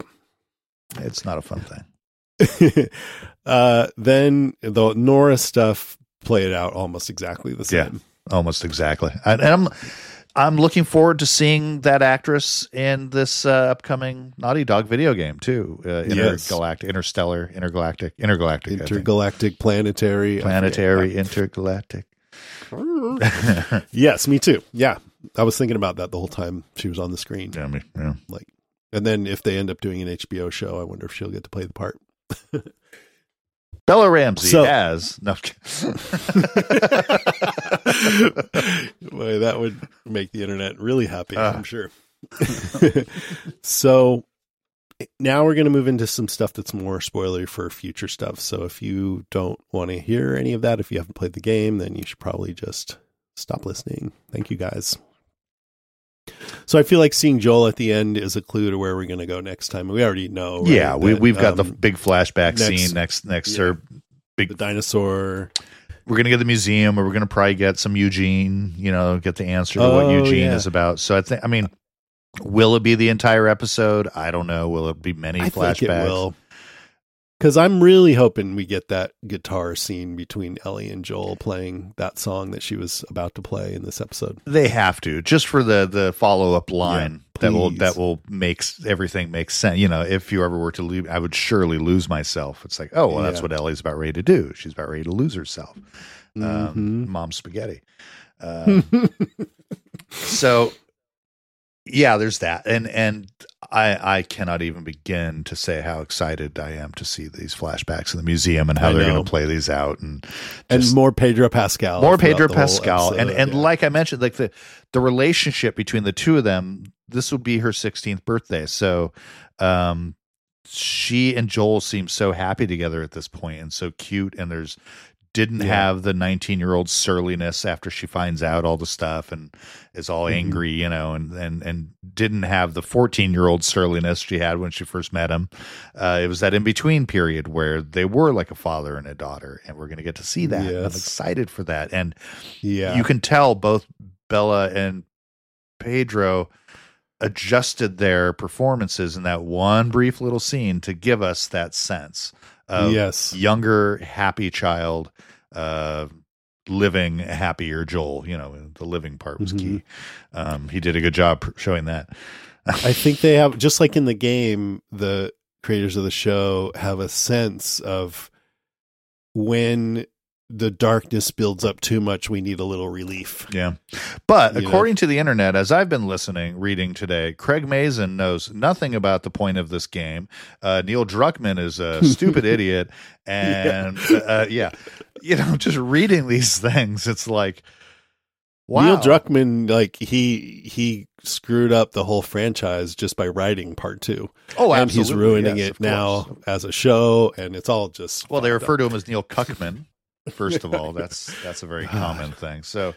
It's not a fun thing. uh, then the Nora stuff played out almost exactly the Yeah. same. Almost exactly. And, and I'm I'm looking forward to seeing that actress in this uh, upcoming Naughty Dog video game too. Uh, Yes. Intergalactic, interstellar, intergalactic, intergalactic, I think. Intergalactic, planetary, planetary, intergalactic. Yes, me too. Yeah, I was thinking about that the whole time she was on the screen. Yeah, me- yeah. Like, and then if they end up doing an H B O show, I wonder if she'll get to play the part. Bella Ramsey So- has no. Boy, that would make the internet really happy, Uh. I'm sure. So now we're going to move into some stuff that's more spoilery for future stuff. So if you don't want to hear any of that, if you haven't played the game, then you should probably just stop listening. Thank you guys. So I feel like seeing Joel at the end is a clue to where we're going to go next time. We already know. Right? Yeah, we that, we've got the um, big flashback next- scene next next yeah. or big. the dinosaur. We're gonna get the museum, or we're gonna probably get some Eugene. You know, get the answer to what Oh, Eugene yeah. is about. So I think, I mean, will it be the entire episode? I don't know. Will it be many I flashbacks? think it will. Because I'm really hoping we get that guitar scene between Ellie and Joel playing that song that she was about to play in this episode. They have to, just for the the follow up line Yeah, that will please. that will make everything make sense. You know, if you ever were to leave, I would surely lose myself. It's like, oh, well, that's Yeah. what Ellie's about ready to do. She's about ready to lose herself. Um, Mhm. Mom spaghetti. Um, so, yeah, there's that, and and I I cannot even begin to say how excited I am to see these flashbacks in the museum and how I they're know. going to play these out, and And just- more Pedro Pascal. more throughout Pedro the whole Pascal, and episode, and yeah. like I mentioned, like the the relationship between the two of them. This would be her sixteenth birthday, so um, she and Joel seem so happy together at this point and so cute. And there's didn't Yeah. have the nineteen year old surliness after she finds out all the stuff and is all Mhm. angry, you know, and and and didn't have the fourteen year old surliness she had when she first met him. Uh, it was that in between period where they were like a father and a daughter, and we're going to get to see that. And I'm Yes. excited for that, and Yeah. you can tell both Bella and Pedro adjusted their performances in that one brief little scene to give us that sense of Yes. younger, happy child, uh, living happier Joel. You know, the living part was Mhm. key. Um, he did a good job pr- showing that. I think they have, just like in the game, the creators of the show have a sense of when the darkness builds up too much, we need a little relief. Yeah. But You know? according to the internet, as I've been listening, reading today, Craig Mazin knows nothing about the point of this game. Uh, Neil Druckmann is a stupid idiot. And yeah. Uh, yeah, you know, just reading these things, it's like, wow. Neil Druckmann, like he he screwed up the whole franchise just by writing part two. Oh, and he's absolutely. ruining Yes, it of now course. as a show, and it's all just Well, they fucked refer up. to him as Neil Cuckman. First of all, that's that's a very common thing. So,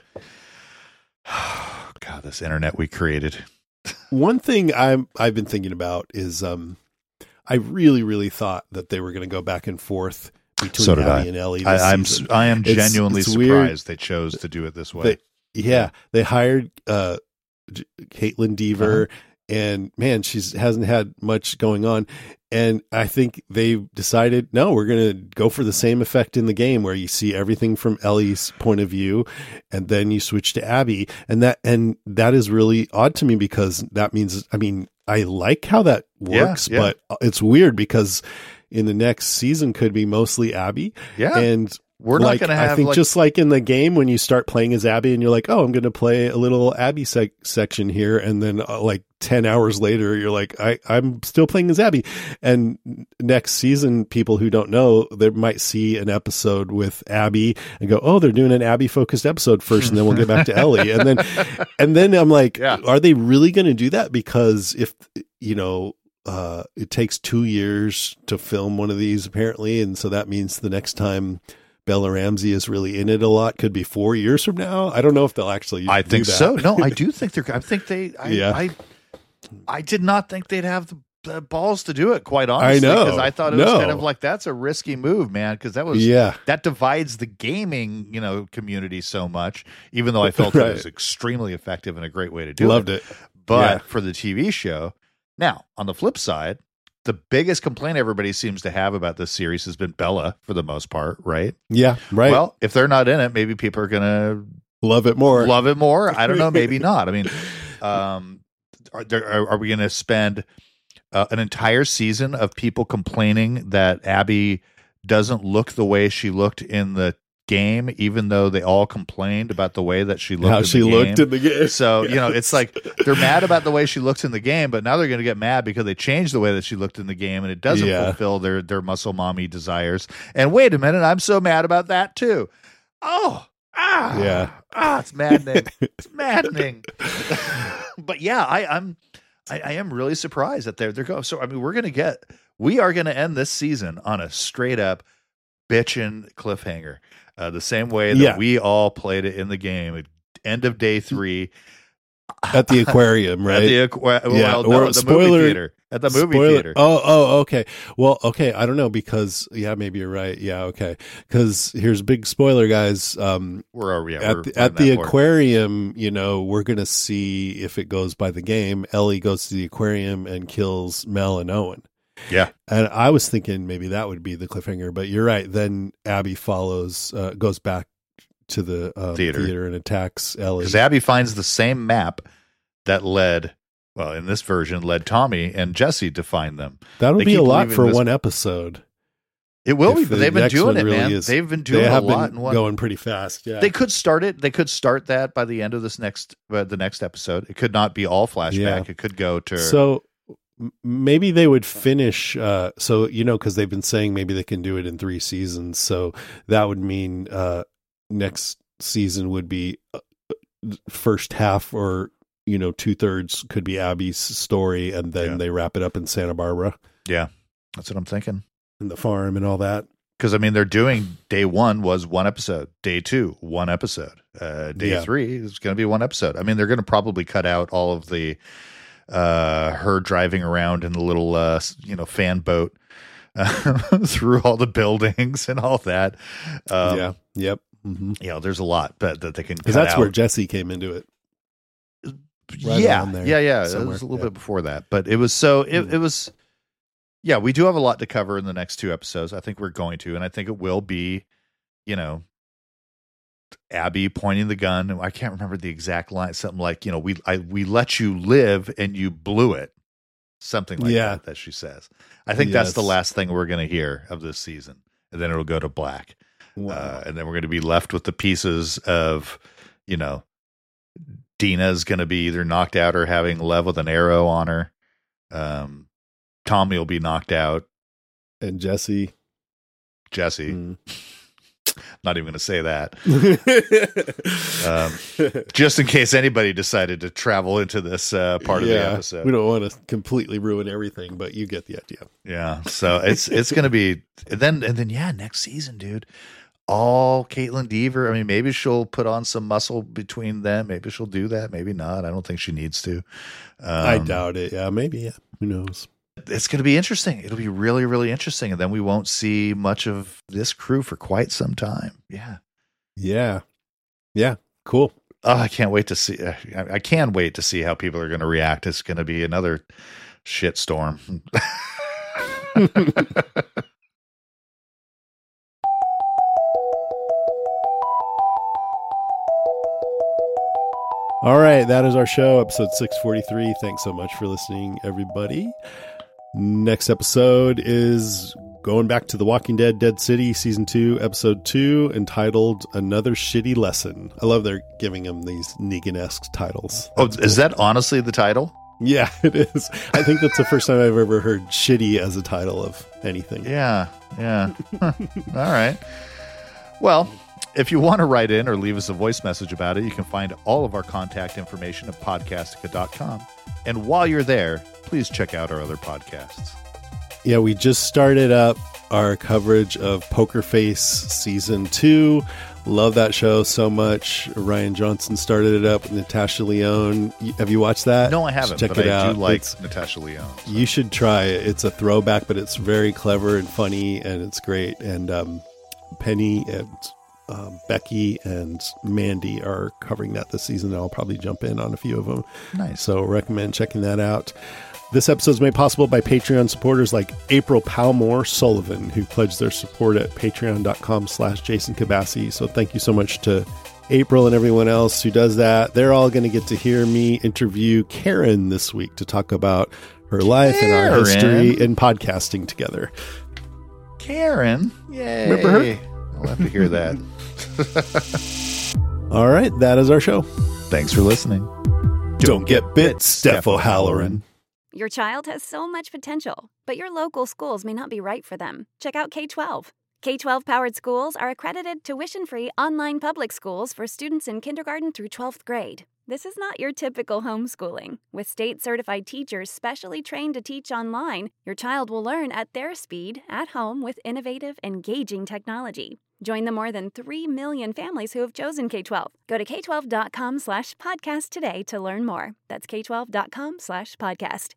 God, this internet we created. One thing I'm I've been thinking about is um I really really thought that they were going to go back and forth between So did Abby I. and Ellie. This I, I'm season. I am It's- genuinely it's surprised weird. they chose to do it this way. They, yeah, they hired uh J- Caitlin Deaver, Uh-huh. and man, she's hasn't had much going on. And I think they decided, no, we're going to go for the same effect in the game where you see everything from Ellie's point of view, and then you switch to Abby. And that, and that is really odd to me because that means, I mean, I like how that works, Yeah, yeah. but it's weird because in the next season could be mostly Abby. yeah, And we're not like, going to have I think like, just like in the game when you start playing as Abby and you're like, oh, I'm going to play a little Abby sec- section here, and then uh, like ten hours later, you're like, I I'm still playing as Abby. And next season, people who don't know, they might see an episode with Abby and go, oh, they're doing an Abby focused episode first, and then we'll get back to Ellie, and then and then I'm like, Yeah. are they really going to do that? Because if you know. Uh, it takes two years to film one of these apparently. And so that means the next time Bella Ramsey is really in it a lot could be four years from now. I don't know if they'll actually I do think that. so. No, I do think they're. I think they. I, Yeah. I, I did not think they'd have the, the balls to do it. Quite honestly, know. because I thought it was No. kind of like that's a risky move, man. Because that was Yeah. that divides the gaming, you know, community so much. Even though I felt it Right. was extremely effective and a great way to do Loved it. it. But Yeah. for the T V show, now on the flip side, the biggest complaint everybody seems to have about this series has been Bella for the most part, right? Yeah. Right. Well, if they're not in it, maybe people are gonna love it more. love it more. I don't know, maybe not. I mean, um, are there, are, are we going to spend uh, an entire season of people complaining that Abby doesn't look the way she looked in the game, even though they all complained about the way that she looked How in she the looked game? in the game. So, you know, it's like they're mad about the way she looks in the game, but now they're going to get mad because they changed the way that she looked in the game and it doesn't Yeah. fulfill their, their muscle mommy desires. And wait a minute, I'm so mad about that too. Oh, ah, Yeah. ah, it's maddening. It's maddening. But yeah, I, I'm, I, I am really surprised that they're, they're going. So, I mean, we're going to get, we are going to end this season on a straight up bitchin' cliffhanger. Uh, the same way that Yeah. we all played it in the game. At end of day three. At the aquarium, right? At the, aqua- well, Yeah, no, or the spoiler- movie theater. At the movie Spoiler- theater. Oh, oh, okay. Well, okay. I don't know because yeah, maybe you're right. Yeah, okay. Because here's a big spoiler, guys. Um, Where are we at? at We're the, finding at the that part. aquarium, you know, we're gonna see if it goes by the game. Ellie goes to the aquarium and kills Mel and Owen, Yeah. And I was thinking maybe that would be the cliffhanger, but you're right. Then Abby follows, uh, goes back to the um, Theater. theater and attacks Ellie. Because Abby finds the same map that led, well, in this version, led Tommy and Jesse to find them. That'll They be a keep lot leaving for this- one episode. It will If be, but the they've been next doing one it, really man. is- They've been They doing a have lot been in one. going pretty fast. Yeah. They could start it. They could start that by the end of this next, uh, the next episode. It could not be all flashback. Yeah. It could go to. So m- maybe they would finish. Uh, so, you know, because they've been saying maybe they can do it in three seasons. So that would mean uh, next season would be uh, first half or, you know, two thirds could be Abby's story. And then Yeah. they wrap it up in Santa Barbara yeah, that's what I'm thinking. and the farm and all that. Because I mean, they're doing day one was one episode, day two one episode, uh, day Yeah. three is going to be one episode. I mean, they're going to probably cut out all of the uh, her driving around in the little uh, you know fan boat uh, through all the buildings and all that. Um, yeah. Yep. Mm-hmm. you know, there's a lot that that they can cut Because that's out. where Jesse came into it. right yeah, around there yeah, yeah. It somewhere. was a little Yeah. bit before that, but it was so it, Mm. it was. Yeah, we do have a lot to cover in the next two episodes. I think we're going to, and I think it will be, you know, Abby pointing the gun. I can't remember the exact line. Something like, you know, we I we let you live and you blew it. Something like Yeah. that that she says. I think that's the Yes. last thing we're going to hear of this season, and then it'll go to black. Wow. Uh, and then we're going to be left with the pieces of, you know, Dina's going to be either knocked out or having Lev with an arrow on her. Um, Tommy will be knocked out. and Jesse. Jesse, Mm. not even going to say that. Um, just in case anybody decided to travel into this uh, part of the episode. We don't want to completely ruin everything, but you get the idea. Yeah, so it's it's going to be and then and then yeah, next season, dude. All Caitlin Deaver. I mean, maybe she'll put on some muscle between them. Maybe she'll do that. Maybe not. I don't think she needs to. Um, I doubt it. Yeah, maybe. Yeah. Who knows? It's going to be interesting. It'll be really, really interesting. And then we won't see much of this crew for quite some time. Yeah. Yeah. Yeah. Cool. Oh, I can't wait to see. I, I can wait to see how people are going to react. It's going to be another shit storm. All right. That is our show, episode six forty-three. Thanks so much for listening, everybody. Next episode is going back to The Walking Dead, Dead City, season two, episode two, entitled Another Shitty Lesson. I love they're giving them these Negan-esque titles. Oh, is that honestly the title? Yeah, it is. I think that's the first time I've ever heard shitty as a title of anything. Yeah. Yeah. All right. Well, if you want to write in or leave us a voice message about it, you can find all of our contact information at podcastica dot com. And while you're there, please check out our other podcasts. Yeah, we just started up our coverage of Poker Face season two. Love that show so much. Ryan Johnson started it up with Natasha Lyonne. Y- Have you watched that? No, I haven't, Check but it I out. do like It's- Natasha Lyonne. so. You should try it. It's a throwback, but it's very clever and funny, and it's great. And um, Penny and um, Becky and Mandy are covering that this season. I'll probably jump in on a few of them. Nice. So recommend checking that out. This episode is made possible by Patreon supporters like April Palmore Sullivan, who pledged their support at patreon.com slash Jason Kabassi. So thank you so much to April and everyone else who does that. They're all going to get to hear me interview Karen this week to talk about her life and our Karen. history in podcasting together. Karen. Yay. Remember her? I'll have to hear that. All right, that is our show. Thanks for listening. Don't get bit, Steph O'Halloran. Your child has so much potential, but your local schools may not be right for them. Check out K twelve. K twelve powered schools are accredited tuition-free online public schools for students in kindergarten through twelfth grade. This is not your typical homeschooling. With state-certified teachers specially trained to teach online, your child will learn at their speed, at home, with innovative, engaging technology. Join the more than three million families who have chosen K twelve. Go to k twelve dot com slash podcast today to learn more. That's k twelve dot com slash podcast.